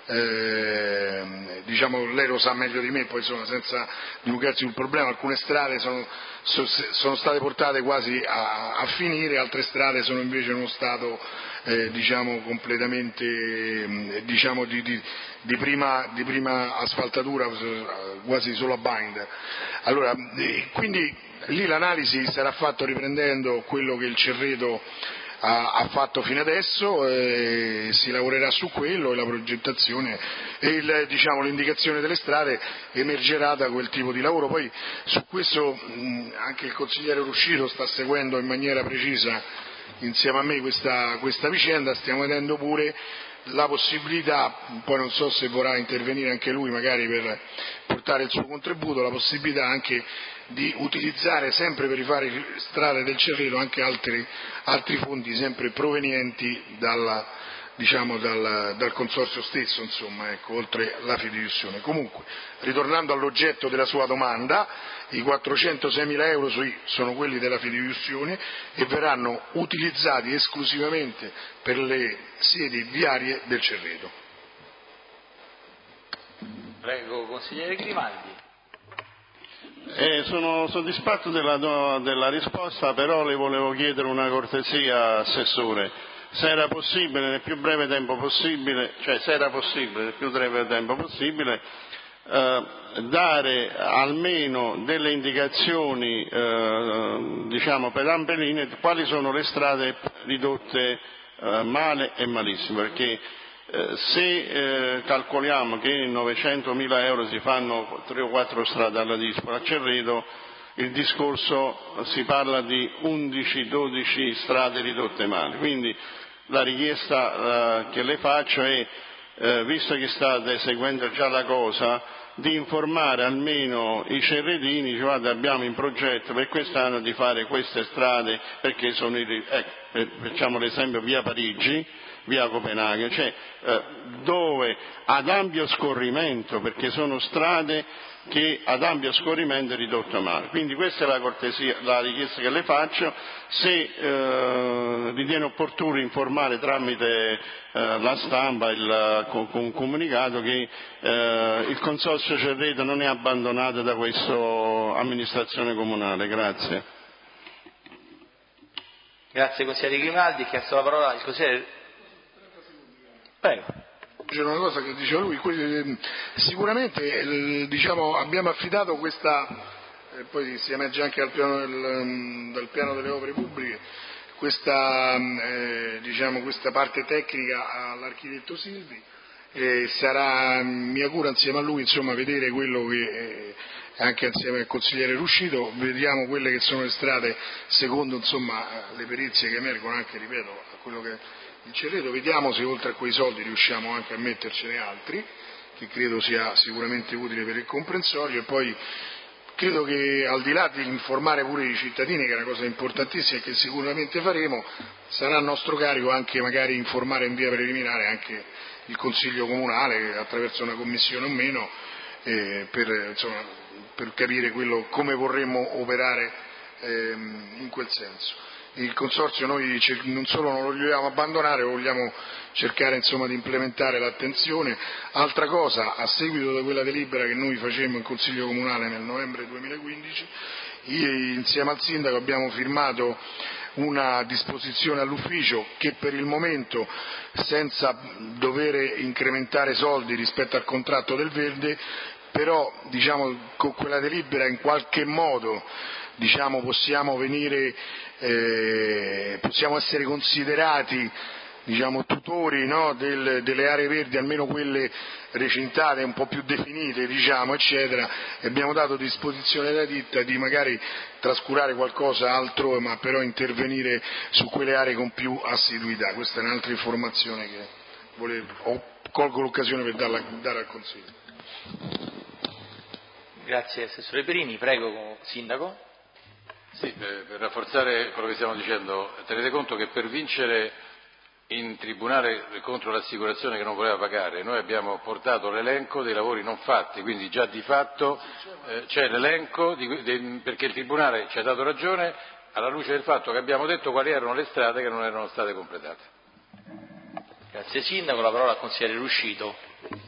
S8: eh, diciamo, lei lo sa meglio di me, poi insomma, senza dilungarsi sul problema, alcune strade sono, sono state portate quasi a, a finire, altre strade sono invece in uno stato eh, diciamo completamente diciamo, di, di, di, prima, di prima asfaltatura, quasi solo a binder. Allora, eh, quindi lì l'analisi sarà fatta riprendendo quello che il Cerreto ha, ha fatto fino adesso, eh, si lavorerà su quello e la progettazione e il, diciamo, l'indicazione delle strade emergerà da quel tipo di lavoro. Poi su questo mh, anche il consigliere Ruscito sta seguendo in maniera precisa insieme a me questa, questa vicenda, stiamo vedendo pure la possibilità, poi non so se vorrà intervenire anche lui magari per portare il suo contributo, la possibilità anche di utilizzare sempre per rifare strade del Cerreto anche altri, altri fondi sempre provenienti dalla, diciamo, dal, dal consorzio stesso, insomma, ecco, oltre la fideiussione. Comunque, ritornando all'oggetto della sua domanda, i quattrocentoseimila euro sono quelli della fideiussione e verranno utilizzati esclusivamente per le sedi viarie del Cerreto.
S2: Prego, consigliere Grimaldi.
S10: Eh, sono soddisfatto della, della risposta, però le volevo chiedere una cortesia, Assessore, se era possibile nel più breve tempo possibile, cioè se era possibile nel più breve tempo possibile, eh, dare almeno delle indicazioni, eh, diciamo per ampie linee, quali sono le strade ridotte eh, male e malissimo, perché Eh, se eh, calcoliamo che novecentomila euro si fanno tre o quattro strade alla Dispola a Cerreto, il discorso si parla di undici dodici strade ridotte male. Quindi la richiesta eh, che le faccio è, eh, visto che state seguendo già la cosa, di informare almeno i cerretini, cioè, guarda, abbiamo in progetto per quest'anno di fare queste strade, perché sono i, ecco, facciamo l'esempio via Parigi, via Copenaghen, cioè eh, dove ad ampio scorrimento, perché sono strade che ad ampio scorrimento è ridotto male. Quindi questa è la cortesia, la richiesta che le faccio, se eh, ritiene opportuno informare tramite eh, la stampa il, con, con un comunicato che eh, il Consorzio Cerreto non è abbandonato da questa amministrazione comunale. Grazie.
S2: Grazie consigliere Grimaldi, ha chiesto la parola il consigliere. Prego.
S8: C'è una cosa che diceva lui, sicuramente diciamo, abbiamo affidato questa, eh, poi si emerge anche dal piano, del, dal piano delle opere pubbliche, questa, eh, diciamo, questa parte tecnica all'architetto Silvi, e sarà mia cura insieme a lui insomma, vedere quello che, eh, anche insieme al consigliere Ruscito, vediamo quelle che sono le strade secondo insomma, le perizie che emergono anche, ripeto, a quello che il Cerreto, vediamo se oltre a quei soldi riusciamo anche a mettercene altri, che credo sia sicuramente utile per il comprensorio, e poi credo che al di là di informare pure i cittadini, che è una cosa importantissima e che sicuramente faremo, sarà a nostro carico anche magari informare in via preliminare anche il Consiglio Comunale, attraverso una commissione o meno, eh, per, insomma, per capire quello, come vorremmo operare ehm, in quel senso. Il Consorzio noi non solo non lo vogliamo abbandonare, vogliamo cercare insomma, di implementare l'attenzione. Altra cosa, a seguito di quella delibera che noi facemmo in Consiglio Comunale nel novembre duemilaquindici, io insieme al Sindaco abbiamo firmato una disposizione all'ufficio che per il momento, senza dover incrementare soldi rispetto al contratto del Verde, però diciamo, con quella delibera in qualche modo diciamo, possiamo venire Eh, possiamo essere considerati diciamo, tutori no, del, delle aree verdi, almeno quelle recintate, un po' più definite, diciamo, eccetera, e abbiamo dato disposizione alla ditta di magari trascurare qualcosa altro, ma però intervenire su quelle aree con più assiduità. Questa è un'altra informazione che volevo, ho, colgo l'occasione per darla, dare al Consiglio.
S2: Grazie Assessore Perini, prego Sindaco.
S7: Sì, per, per rafforzare quello che stiamo dicendo, tenete conto che per vincere in tribunale contro l'assicurazione che non voleva pagare, noi abbiamo portato l'elenco dei lavori non fatti, quindi già di fatto eh, c'è l'elenco, di, de, perché il tribunale ci ha dato ragione alla luce del fatto che abbiamo detto quali erano le strade che non erano state completate.
S2: Grazie Sindaco, la parola al consigliere Ruscito.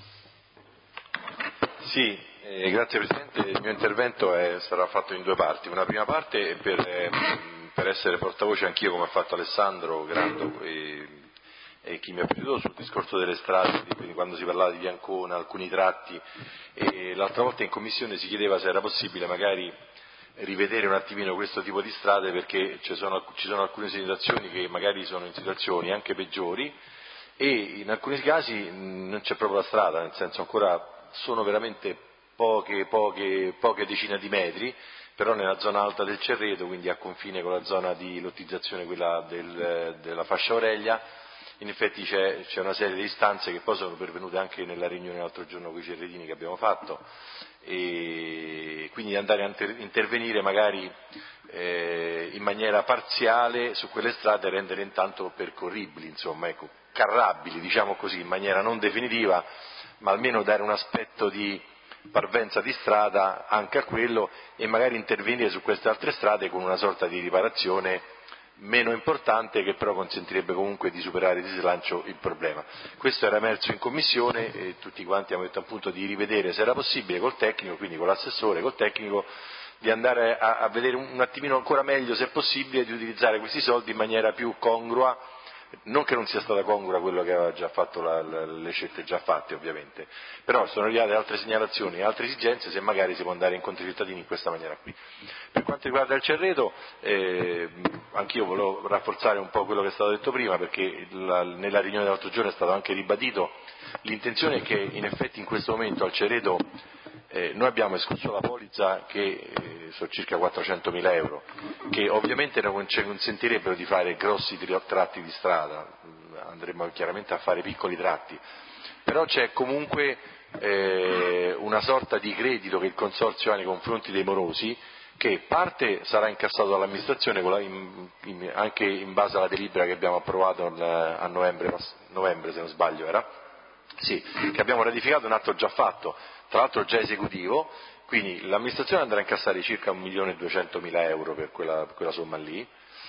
S1: Sì, eh, grazie Presidente, il mio intervento è, sarà fatto in due parti. Una prima parte è per, eh, per essere portavoce anch'io, come ha fatto Alessandro Grando e, e chi mi ha preceduto, sul discorso delle strade, quindi quando si parlava di Biancona, alcuni tratti, e l'altra volta in Commissione si chiedeva se era possibile magari rivedere un attimino questo tipo di strade, perché ci sono, ci sono alcune situazioni che magari sono in situazioni anche peggiori e in alcuni casi mh, non c'è proprio la strada, nel senso ancora sono veramente poche, poche, poche decine di metri, però nella zona alta del Cerreto, quindi a confine con la zona di lottizzazione, quella del, della fascia Aurelia, in effetti c'è, c'è una serie di istanze che poi sono pervenute anche nella riunione l'altro giorno con i cerretini che abbiamo fatto, e quindi andare a intervenire magari eh, in maniera parziale su quelle strade e rendere intanto percorribili, insomma, ecco, carrabili, diciamo così, in maniera non definitiva, ma almeno dare un aspetto di parvenza di strada anche a quello e magari intervenire su queste altre strade con una sorta di riparazione meno importante, che però consentirebbe comunque di superare di slancio il problema. Questo era emerso in Commissione e tutti quanti abbiamo detto appunto di rivedere se era possibile col tecnico, quindi con l'assessore, col tecnico, di andare a, a vedere un, un attimino ancora meglio, se è possibile, di utilizzare questi soldi in maniera più congrua. Non che non sia stata congrua quello che aveva già fatto la, la, le scelte già fatte ovviamente, però sono arrivate altre segnalazioni, altre esigenze, se magari si può andare incontro ai cittadini in questa maniera qui. Per quanto riguarda il Cerreto, eh, anch'io volevo rafforzare un po' quello che è stato detto prima, perché la, nella riunione dell'altro giorno è stato anche ribadito l'intenzione che in effetti in questo momento al Cerreto eh, noi abbiamo escluso la polizza che eh, sono circa quattrocentomila euro, che ovviamente non ci consentirebbero di fare grossi tratti di strada, andremo chiaramente a fare piccoli tratti, però c'è comunque eh, una sorta di credito che il Consorzio ha nei confronti dei morosi, che parte sarà incassato dall'amministrazione con la, in, in, anche in base alla delibera che abbiamo approvato a novembre, novembre se non sbaglio era, sì, che abbiamo ratificato, un atto già fatto, tra l'altro già esecutivo, quindi l'amministrazione andrà a incassare circa un milione e duecentomila euro per quella, per quella somma lì,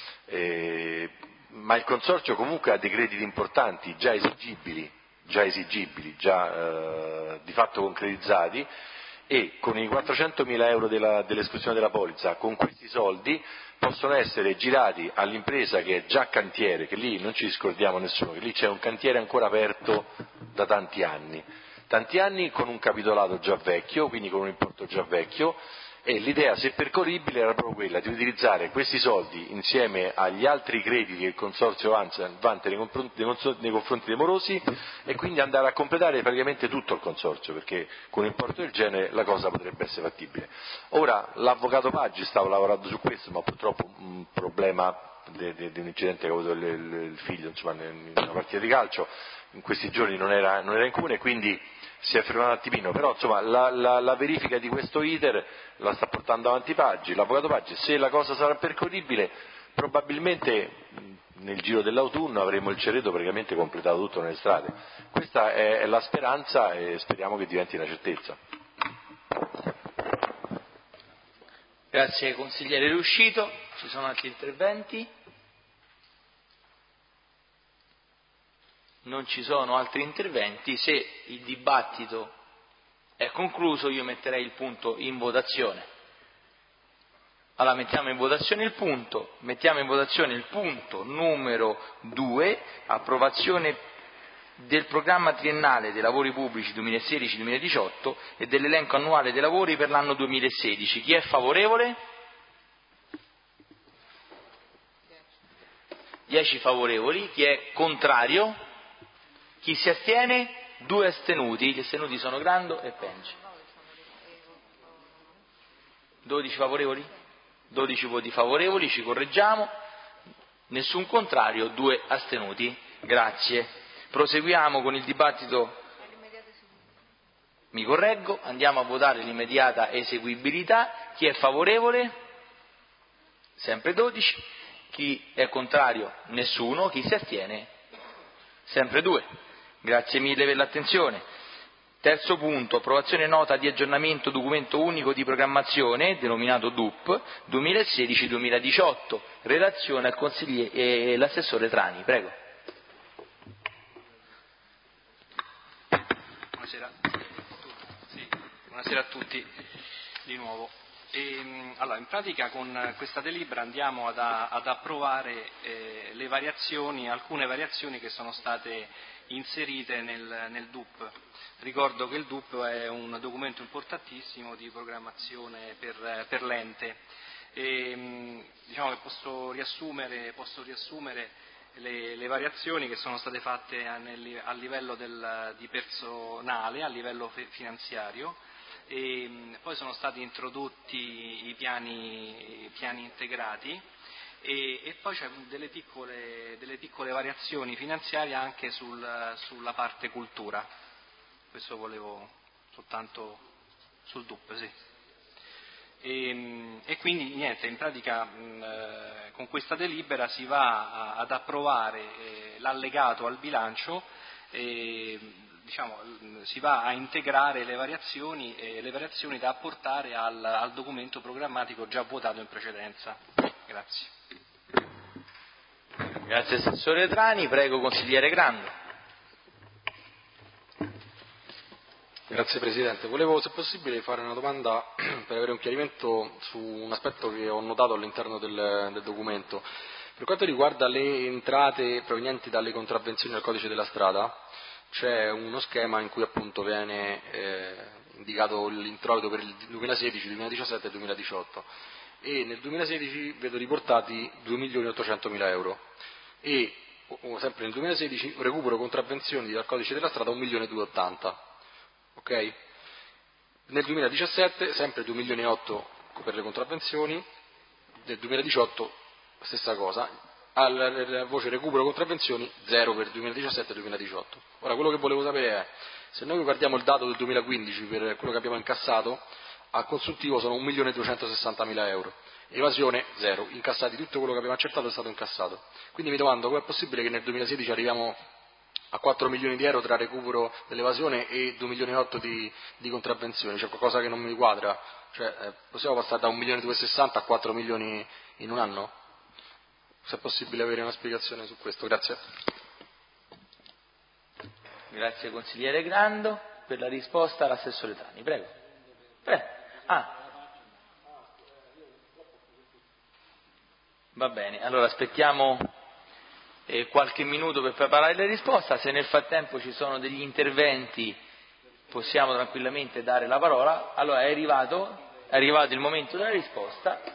S1: eh, ma il Consorzio comunque ha dei crediti importanti, già esigibili, già, esigibili, già eh, di fatto concretizzati, e con i quattrocentomila euro della, dell'esclusione della polizza, con questi soldi possono essere girati all'impresa che è già cantiere, che lì non ci scordiamo nessuno, che lì c'è un cantiere ancora aperto da tanti anni, tanti anni con un capitolato già vecchio, quindi con un importo già vecchio, e l'idea, se percorribile, era proprio quella di utilizzare questi soldi insieme agli altri crediti che il Consorzio vanta nei confronti, nei confronti dei morosi, e quindi andare a completare praticamente tutto il Consorzio, perché con un importo del genere la cosa potrebbe essere fattibile. Ora, l'avvocato Paggi stava lavorando su questo, ma purtroppo un problema di, di, di un incidente che ha avuto il, il, il figlio, insomma, in una partita di calcio, in questi giorni non era, non era in comune, quindi si è fermato un attimino, però insomma la, la, la verifica di questo iter la sta portando avanti Paggi, l'avvocato Paggi. Se la cosa sarà percorribile, probabilmente nel giro dell'autunno avremo il Cerreto praticamente completato tutto nelle strade. Questa è, è la speranza e speriamo che diventi una certezza.
S2: Grazie consigliere Ruscito. Ci sono altri interventi? Non ci sono altri interventi. Se il dibattito è concluso, io metterei il punto in votazione. Allora mettiamo in votazione il punto, mettiamo in votazione il punto numero due, approvazione del programma triennale dei lavori pubblici duemilasedici duemiladiciotto e dell'elenco annuale dei lavori per l'anno duemilasedici. Chi è favorevole? dieci favorevoli. Chi è contrario? Chi si astiene? Due astenuti. Gli astenuti sono Grando e Penci. dodici favorevoli? dodici voti favorevoli, ci correggiamo. Nessun contrario, due astenuti. Grazie. Proseguiamo con il dibattito. Mi correggo, andiamo a votare l'immediata eseguibilità. Chi è favorevole? Sempre dodici. Chi è contrario? Nessuno. Chi si astiene? Sempre due. Grazie mille per l'attenzione. Terzo punto, approvazione nota di aggiornamento documento unico di programmazione, denominato D U P, duemilasedici duemiladiciotto. Relazione al consigliere, eh, l'assessore Trani, prego.
S6: Buonasera. Sì, buonasera a tutti di nuovo. E, allora, in pratica con questa delibera andiamo ad, ad approvare eh, le variazioni, alcune variazioni che sono state inserite nel, nel D U P. Ricordo che il D U P è un documento importantissimo di programmazione per, per l'ente. E, diciamo che posso riassumere, posso riassumere le, le variazioni che sono state fatte a, nel, a livello del, di personale, a livello finanziario, e poi sono stati introdotti i piani, i piani integrati e, e poi c'è delle piccole, delle piccole variazioni finanziarie anche sul, sulla parte cultura. Questo volevo soltanto sul D U P, sì. E, e quindi niente, in pratica mh, con questa delibera si va a, ad approvare eh, l'allegato al bilancio e diciamo, si va a integrare le variazioni, eh, le variazioni da apportare al, al documento programmatico già votato in precedenza. Grazie.
S2: Grazie Assessore Trani, prego Consigliere Grando.
S4: Grazie Presidente, volevo se possibile fare una domanda per avere un chiarimento su un aspetto che ho notato all'interno del, del documento. Per quanto riguarda le entrate provenienti dalle contravvenzioni del codice della strada, c'è uno schema in cui appunto viene eh, indicato l'introito per il duemilasedici, duemiladiciassette e duemiladiciotto e nel duemilasedici vedo riportati due milioni ottocentomila euro e sempre nel duemilasedici recupero contravvenzioni dal codice della strada un milione duecentottanta. Ok? Nel duemiladiciassette sempre due milioni e otto per le contravvenzioni, nel duemiladiciotto stessa cosa, alla voce recupero contravvenzioni zero per duemiladiciassette e duemiladiciotto. Ora quello che volevo sapere è, se noi guardiamo il dato del duemilaquindici per quello che abbiamo incassato, al consuntivo sono un milione duecentosessantamila euro, evasione zero, incassati, tutto quello che abbiamo accertato è stato incassato. Quindi mi domando, come è possibile che nel duemilasedici arriviamo a quattro milioni di euro tra recupero dell'evasione e due milioni e otto di, di contravvenzioni? C'è qualcosa che non mi quadra? Cioè, eh, possiamo passare da un milione duecentosessanta a quattro milioni in un anno? Se è possibile avere una spiegazione su questo, grazie.
S2: Grazie Consigliere Grando, per la risposta l'Assessore Trani, prego. Prego. Ah. Va bene, allora aspettiamo eh, qualche minuto per preparare la risposta, se nel frattempo ci sono degli interventi possiamo tranquillamente dare la parola. Allora è arrivato, è arrivato il momento della risposta.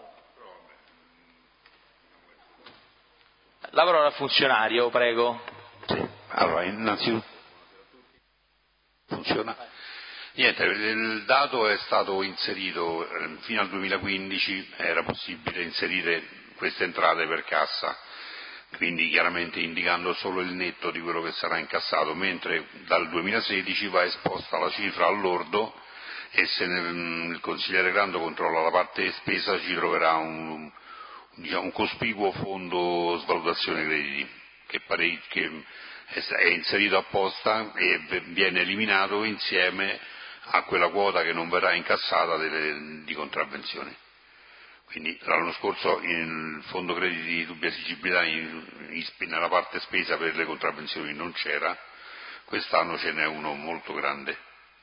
S2: La parola al funzionario, prego.
S11: Sì, allora innanzitutto funziona. Niente, il dato è stato inserito fino al duemilaquindici, era possibile inserire queste entrate per cassa, quindi chiaramente indicando solo il netto di quello che sarà incassato, mentre dal duemilasedici va esposta la cifra al lordo e se il consigliere Grando controlla la parte spesa ci troverà un, diciamo, un cospicuo fondo svalutazione crediti che, pare, che è inserito apposta e viene eliminato insieme a quella quota che non verrà incassata delle, di contravvenzione. Quindi l'anno scorso il fondo crediti di dubbia esigibilità in, in, nella parte spesa per le contravvenzioni non c'era, quest'anno ce n'è uno molto grande.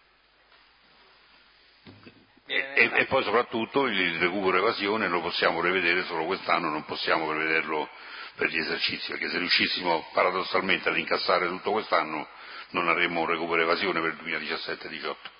S11: E, e, e poi soprattutto il recupero evasione lo possiamo prevedere solo quest'anno, non possiamo prevederlo per gli esercizi, perché se riuscissimo paradossalmente ad incassare tutto quest'anno non avremmo un recupero evasione per il duemiladiciassette diciotto.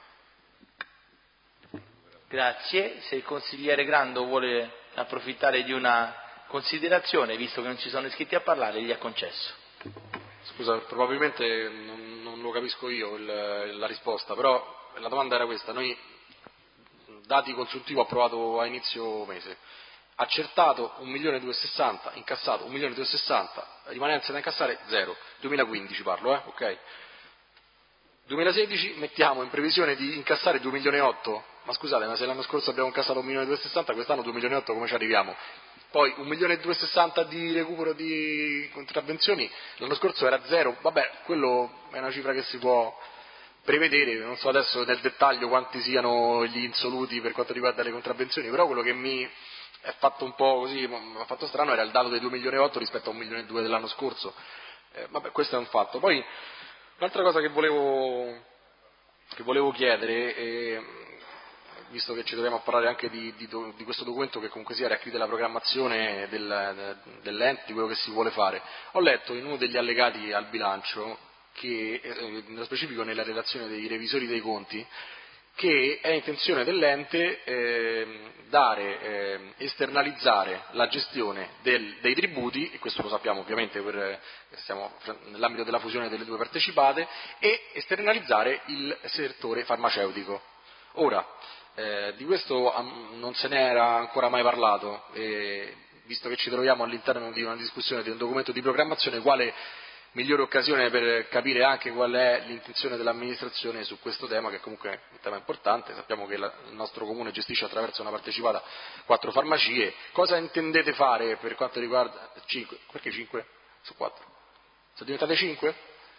S2: Grazie, se il consigliere Grando vuole approfittare di una considerazione, visto che non ci sono iscritti a parlare, gli ha concesso.
S4: Scusa, probabilmente non, non lo capisco io il, la risposta, però la domanda era questa, noi dati consuntivo approvato a inizio mese, accertato un milione duecentosessanta, incassato un milione duecentosessanta, rimanenza da incassare zero, duemilaquindici parlo, eh, ok? duemilasedici mettiamo in previsione di incassare due milioni e otto, ma scusate, ma se l'anno scorso abbiamo incassato un milione duecentosessanta, quest'anno due milioni e otto come ci arriviamo? Poi un milione duecentosessanta di recupero di contravvenzioni, l'anno scorso era zero, vabbè, quello è una cifra che si può prevedere, non so adesso nel dettaglio quanti siano gli insoluti per quanto riguarda le contravvenzioni, però quello che mi è fatto un po' così, mi ha fatto strano, era il dato dei due milioni e otto rispetto a un milione e due dell'anno scorso, eh, vabbè, questo è un fatto. Poi Un'altra cosa che volevo, che volevo chiedere, eh, visto che ci troviamo a parlare anche di, di, di questo documento che comunque sia racchiude la programmazione del, dell'ente, di quello che si vuole fare, ho letto in uno degli allegati al bilancio, che, eh, nello specifico nella relazione dei revisori dei conti, che è intenzione dell'ente eh, dare, eh, esternalizzare la gestione del, dei tributi, e questo lo sappiamo ovviamente per, siamo nell'ambito della fusione delle due partecipate, e esternalizzare il settore farmaceutico. Ora, eh, di questo um, non se n'era ancora mai parlato, e visto che ci troviamo all'interno di una discussione di un documento di programmazione, quale migliore occasione per capire anche qual è l'intenzione dell'amministrazione su questo tema, che comunque è un tema importante. Sappiamo che la, il nostro comune gestisce attraverso una partecipata quattro farmacie. Cosa intendete fare per quanto riguarda cinque? Perché cinque? Su quattro? Sono diventate cinque?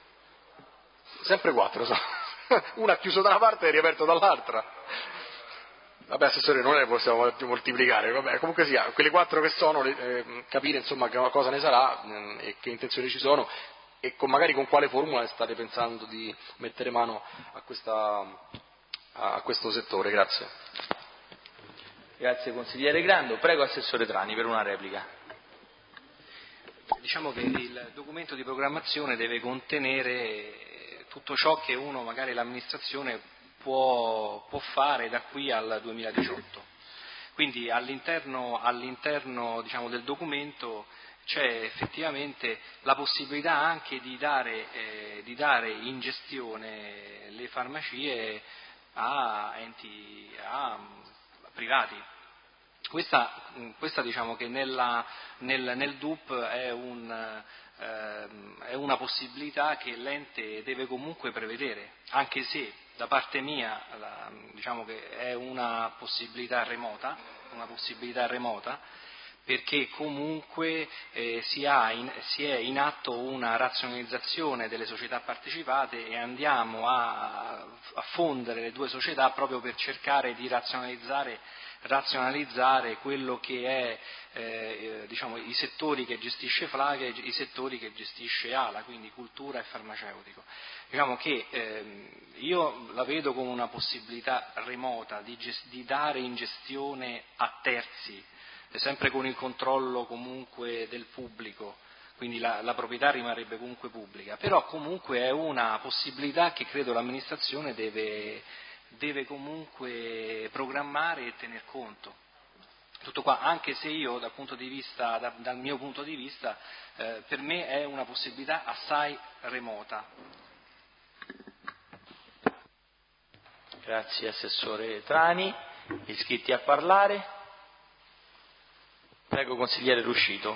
S4: Sempre quattro, so. Una chiuso da una parte e riaperto dall'altra. Vabbè, assessore, non ne possiamo moltiplicare, vabbè, comunque sia, quelle quattro che sono, eh, capire insomma che cosa ne sarà mh, e che intenzioni ci sono, e con, magari con quale formula state pensando di mettere mano a, questa, a questo settore. Grazie.
S2: Grazie consigliere Grando. Prego assessore Trani per una replica.
S6: Diciamo che il documento di programmazione deve contenere tutto ciò che uno, magari l'amministrazione, può, può fare da qui al duemiladiciotto. Quindi all'interno, all'interno diciamo, del documento c'è effettivamente la possibilità anche di dare, eh, di dare in gestione le farmacie a enti a privati. Questa, questa diciamo che nella, nel, nel D U P è, un, eh, è una possibilità che l'ente deve comunque prevedere, anche se da parte mia la, diciamo che è una possibilità remota, una possibilità remota, perché comunque eh, si, ha in, si è in atto una razionalizzazione delle società partecipate e andiamo a, a fondere le due società proprio per cercare di razionalizzare, razionalizzare quello che è eh, diciamo, i settori che gestisce Flaga e i settori che gestisce ALA, quindi cultura e farmaceutico. Diciamo che eh, io la vedo come una possibilità remota di, gest- di dare in gestione a terzi, sempre con il controllo comunque del pubblico, quindi la, la proprietà rimarrebbe comunque pubblica, però comunque è una possibilità che credo l'amministrazione deve, deve comunque programmare e tener conto. Tutto qua, anche se io dal, punto di vista, da, dal mio punto di vista eh, per me è una possibilità assai remota.
S2: Grazie assessore Trani. Iscritti a parlare? Prego consigliere Ruscito.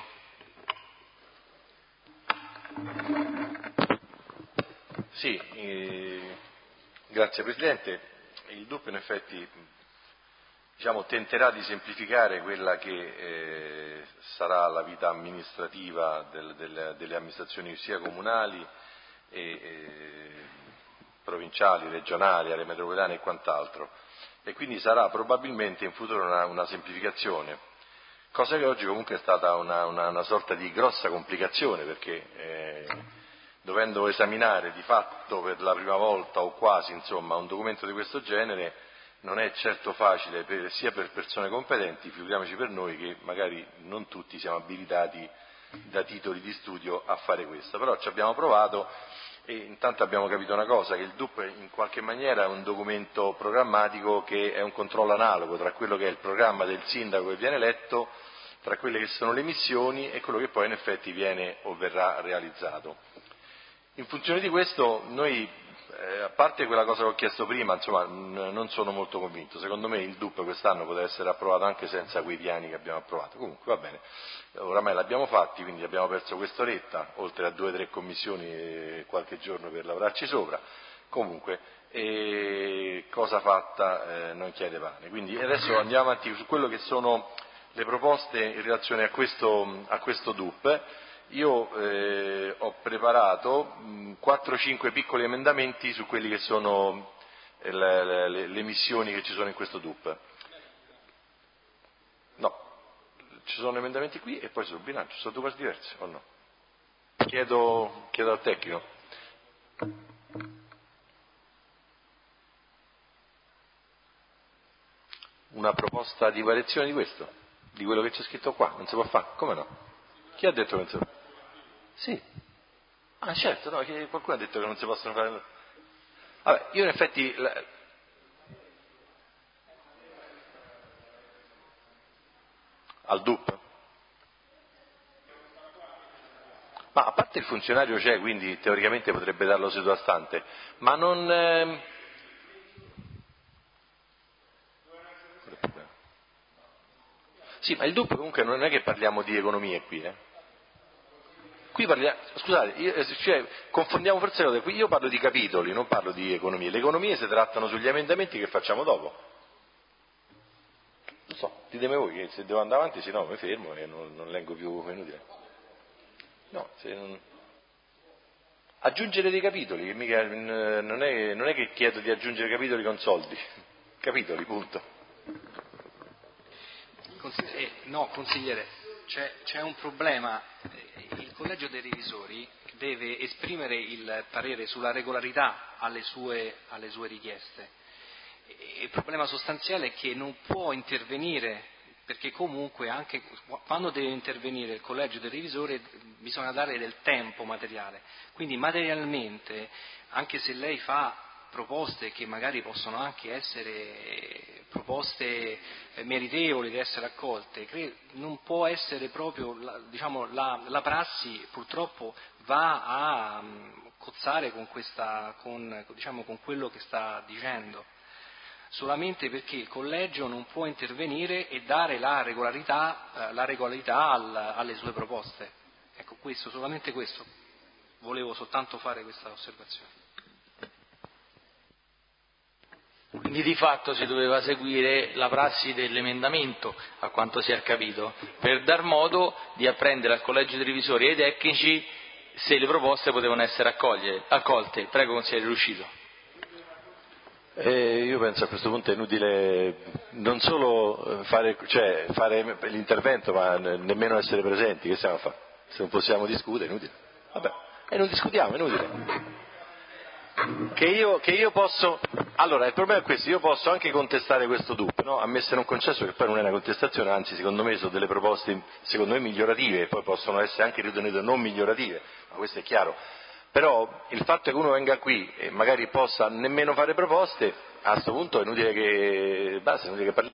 S1: Sì, eh, grazie Presidente. Il D U P in effetti diciamo, tenterà di semplificare quella che eh, sarà la vita amministrativa del, del, delle amministrazioni sia comunali e eh, provinciali, regionali, aree metropolitane e quant'altro, e quindi sarà probabilmente in futuro una, una semplificazione. Cosa che oggi comunque è stata una, una, una sorta di grossa complicazione, perché eh, dovendo esaminare di fatto per la prima volta o quasi insomma un documento di questo genere non è certo facile per, sia per persone competenti, figuriamoci per noi che magari non tutti siamo abilitati da titoli di studio a fare questo, però ci abbiamo provato e intanto abbiamo capito una cosa, che il D U P in qualche maniera è un documento programmatico che è un controllo analogo tra quello che è il programma del sindaco che viene eletto, tra quelle che sono le missioni e quello che poi in effetti viene o verrà realizzato. In funzione di questo noi, eh, a parte quella cosa che ho chiesto prima, insomma n- non sono molto convinto, secondo me il D U P quest'anno poteva essere approvato anche senza quei piani che abbiamo approvato, comunque va bene, oramai l'abbiamo fatti, quindi abbiamo perso quest'oretta, oltre a due o tre commissioni e qualche giorno per lavorarci sopra, comunque e cosa fatta eh, non chiede pane, quindi adesso andiamo avanti su quello che sono le proposte in relazione a questo, a questo D U P. Io eh, ho preparato quattro cinque piccoli emendamenti su quelli che sono eh, le, le, le missioni che ci sono in questo D U P. No, ci sono emendamenti qui e poi sul bilancio, sono due cose diverse o no? Chiedo, chiedo al tecnico. Una proposta di variazione di questo, di quello che c'è scritto qua, non si può fare, come no? Chi ha detto che non si può fare? Sì. Ah certo, no, qualcuno ha detto che non si possono fare. Vabbè, io in effetti al D U P. Ma a parte il funzionario c'è, quindi teoricamente potrebbe darlo seduto a stante, ma non... Ehm... Sì, ma il D U P comunque non è che parliamo di economie qui, eh. Qui parliamo, scusate, io, cioè, confondiamo forse le cose, qui io parlo di capitoli, non parlo di economie. Le economie si trattano sugli emendamenti che facciamo dopo. Non so, ditemi voi che se devo andare avanti, se no mi fermo e non, non leggo più, è inutile. No, se non... Aggiungere dei capitoli, che mica, non, è, non è che chiedo di aggiungere capitoli con soldi, capitoli, punto.
S6: Eh, no, consigliere, c'è, c'è un problema. Il collegio dei revisori deve esprimere il parere sulla regolarità alle sue, alle sue richieste. E il problema sostanziale è che non può intervenire, perché comunque anche quando deve intervenire il collegio dei revisori bisogna dare del tempo materiale. Quindi materialmente, anche se lei fa proposte che magari possono anche essere proposte meritevoli di essere accolte, non può essere proprio, diciamo, la, la prassi purtroppo va a cozzare con, questa, con, diciamo, con quello che sta dicendo, solamente perché il collegio non può intervenire e dare la regolarità, la regolarità al, alle sue proposte. Ecco, questo, solamente questo, volevo soltanto fare questa osservazione.
S2: Quindi di fatto si doveva seguire la prassi dell'emendamento, a quanto si è capito, per dar modo di apprendere al collegio dei revisori e ai tecnici se le proposte potevano essere accoglie, accolte. Prego, consigliere Ruscito.
S1: Eh, io penso a questo punto è inutile non solo fare, cioè, fare l'intervento, ma nemmeno essere presenti. Che stiamo a fare? Se non possiamo discutere, è inutile. Vabbè, e non discutiamo, è inutile. Che io, che io posso, allora il problema è questo, io posso anche contestare questo D U P, no? Ammesso e non concesso, che poi non è una contestazione, anzi secondo me sono delle proposte secondo me migliorative, poi possono essere anche ritenute non migliorative, ma questo è chiaro. Però il fatto che uno venga qui e magari possa nemmeno fare proposte, a questo punto è inutile che, basta, è inutile che parli.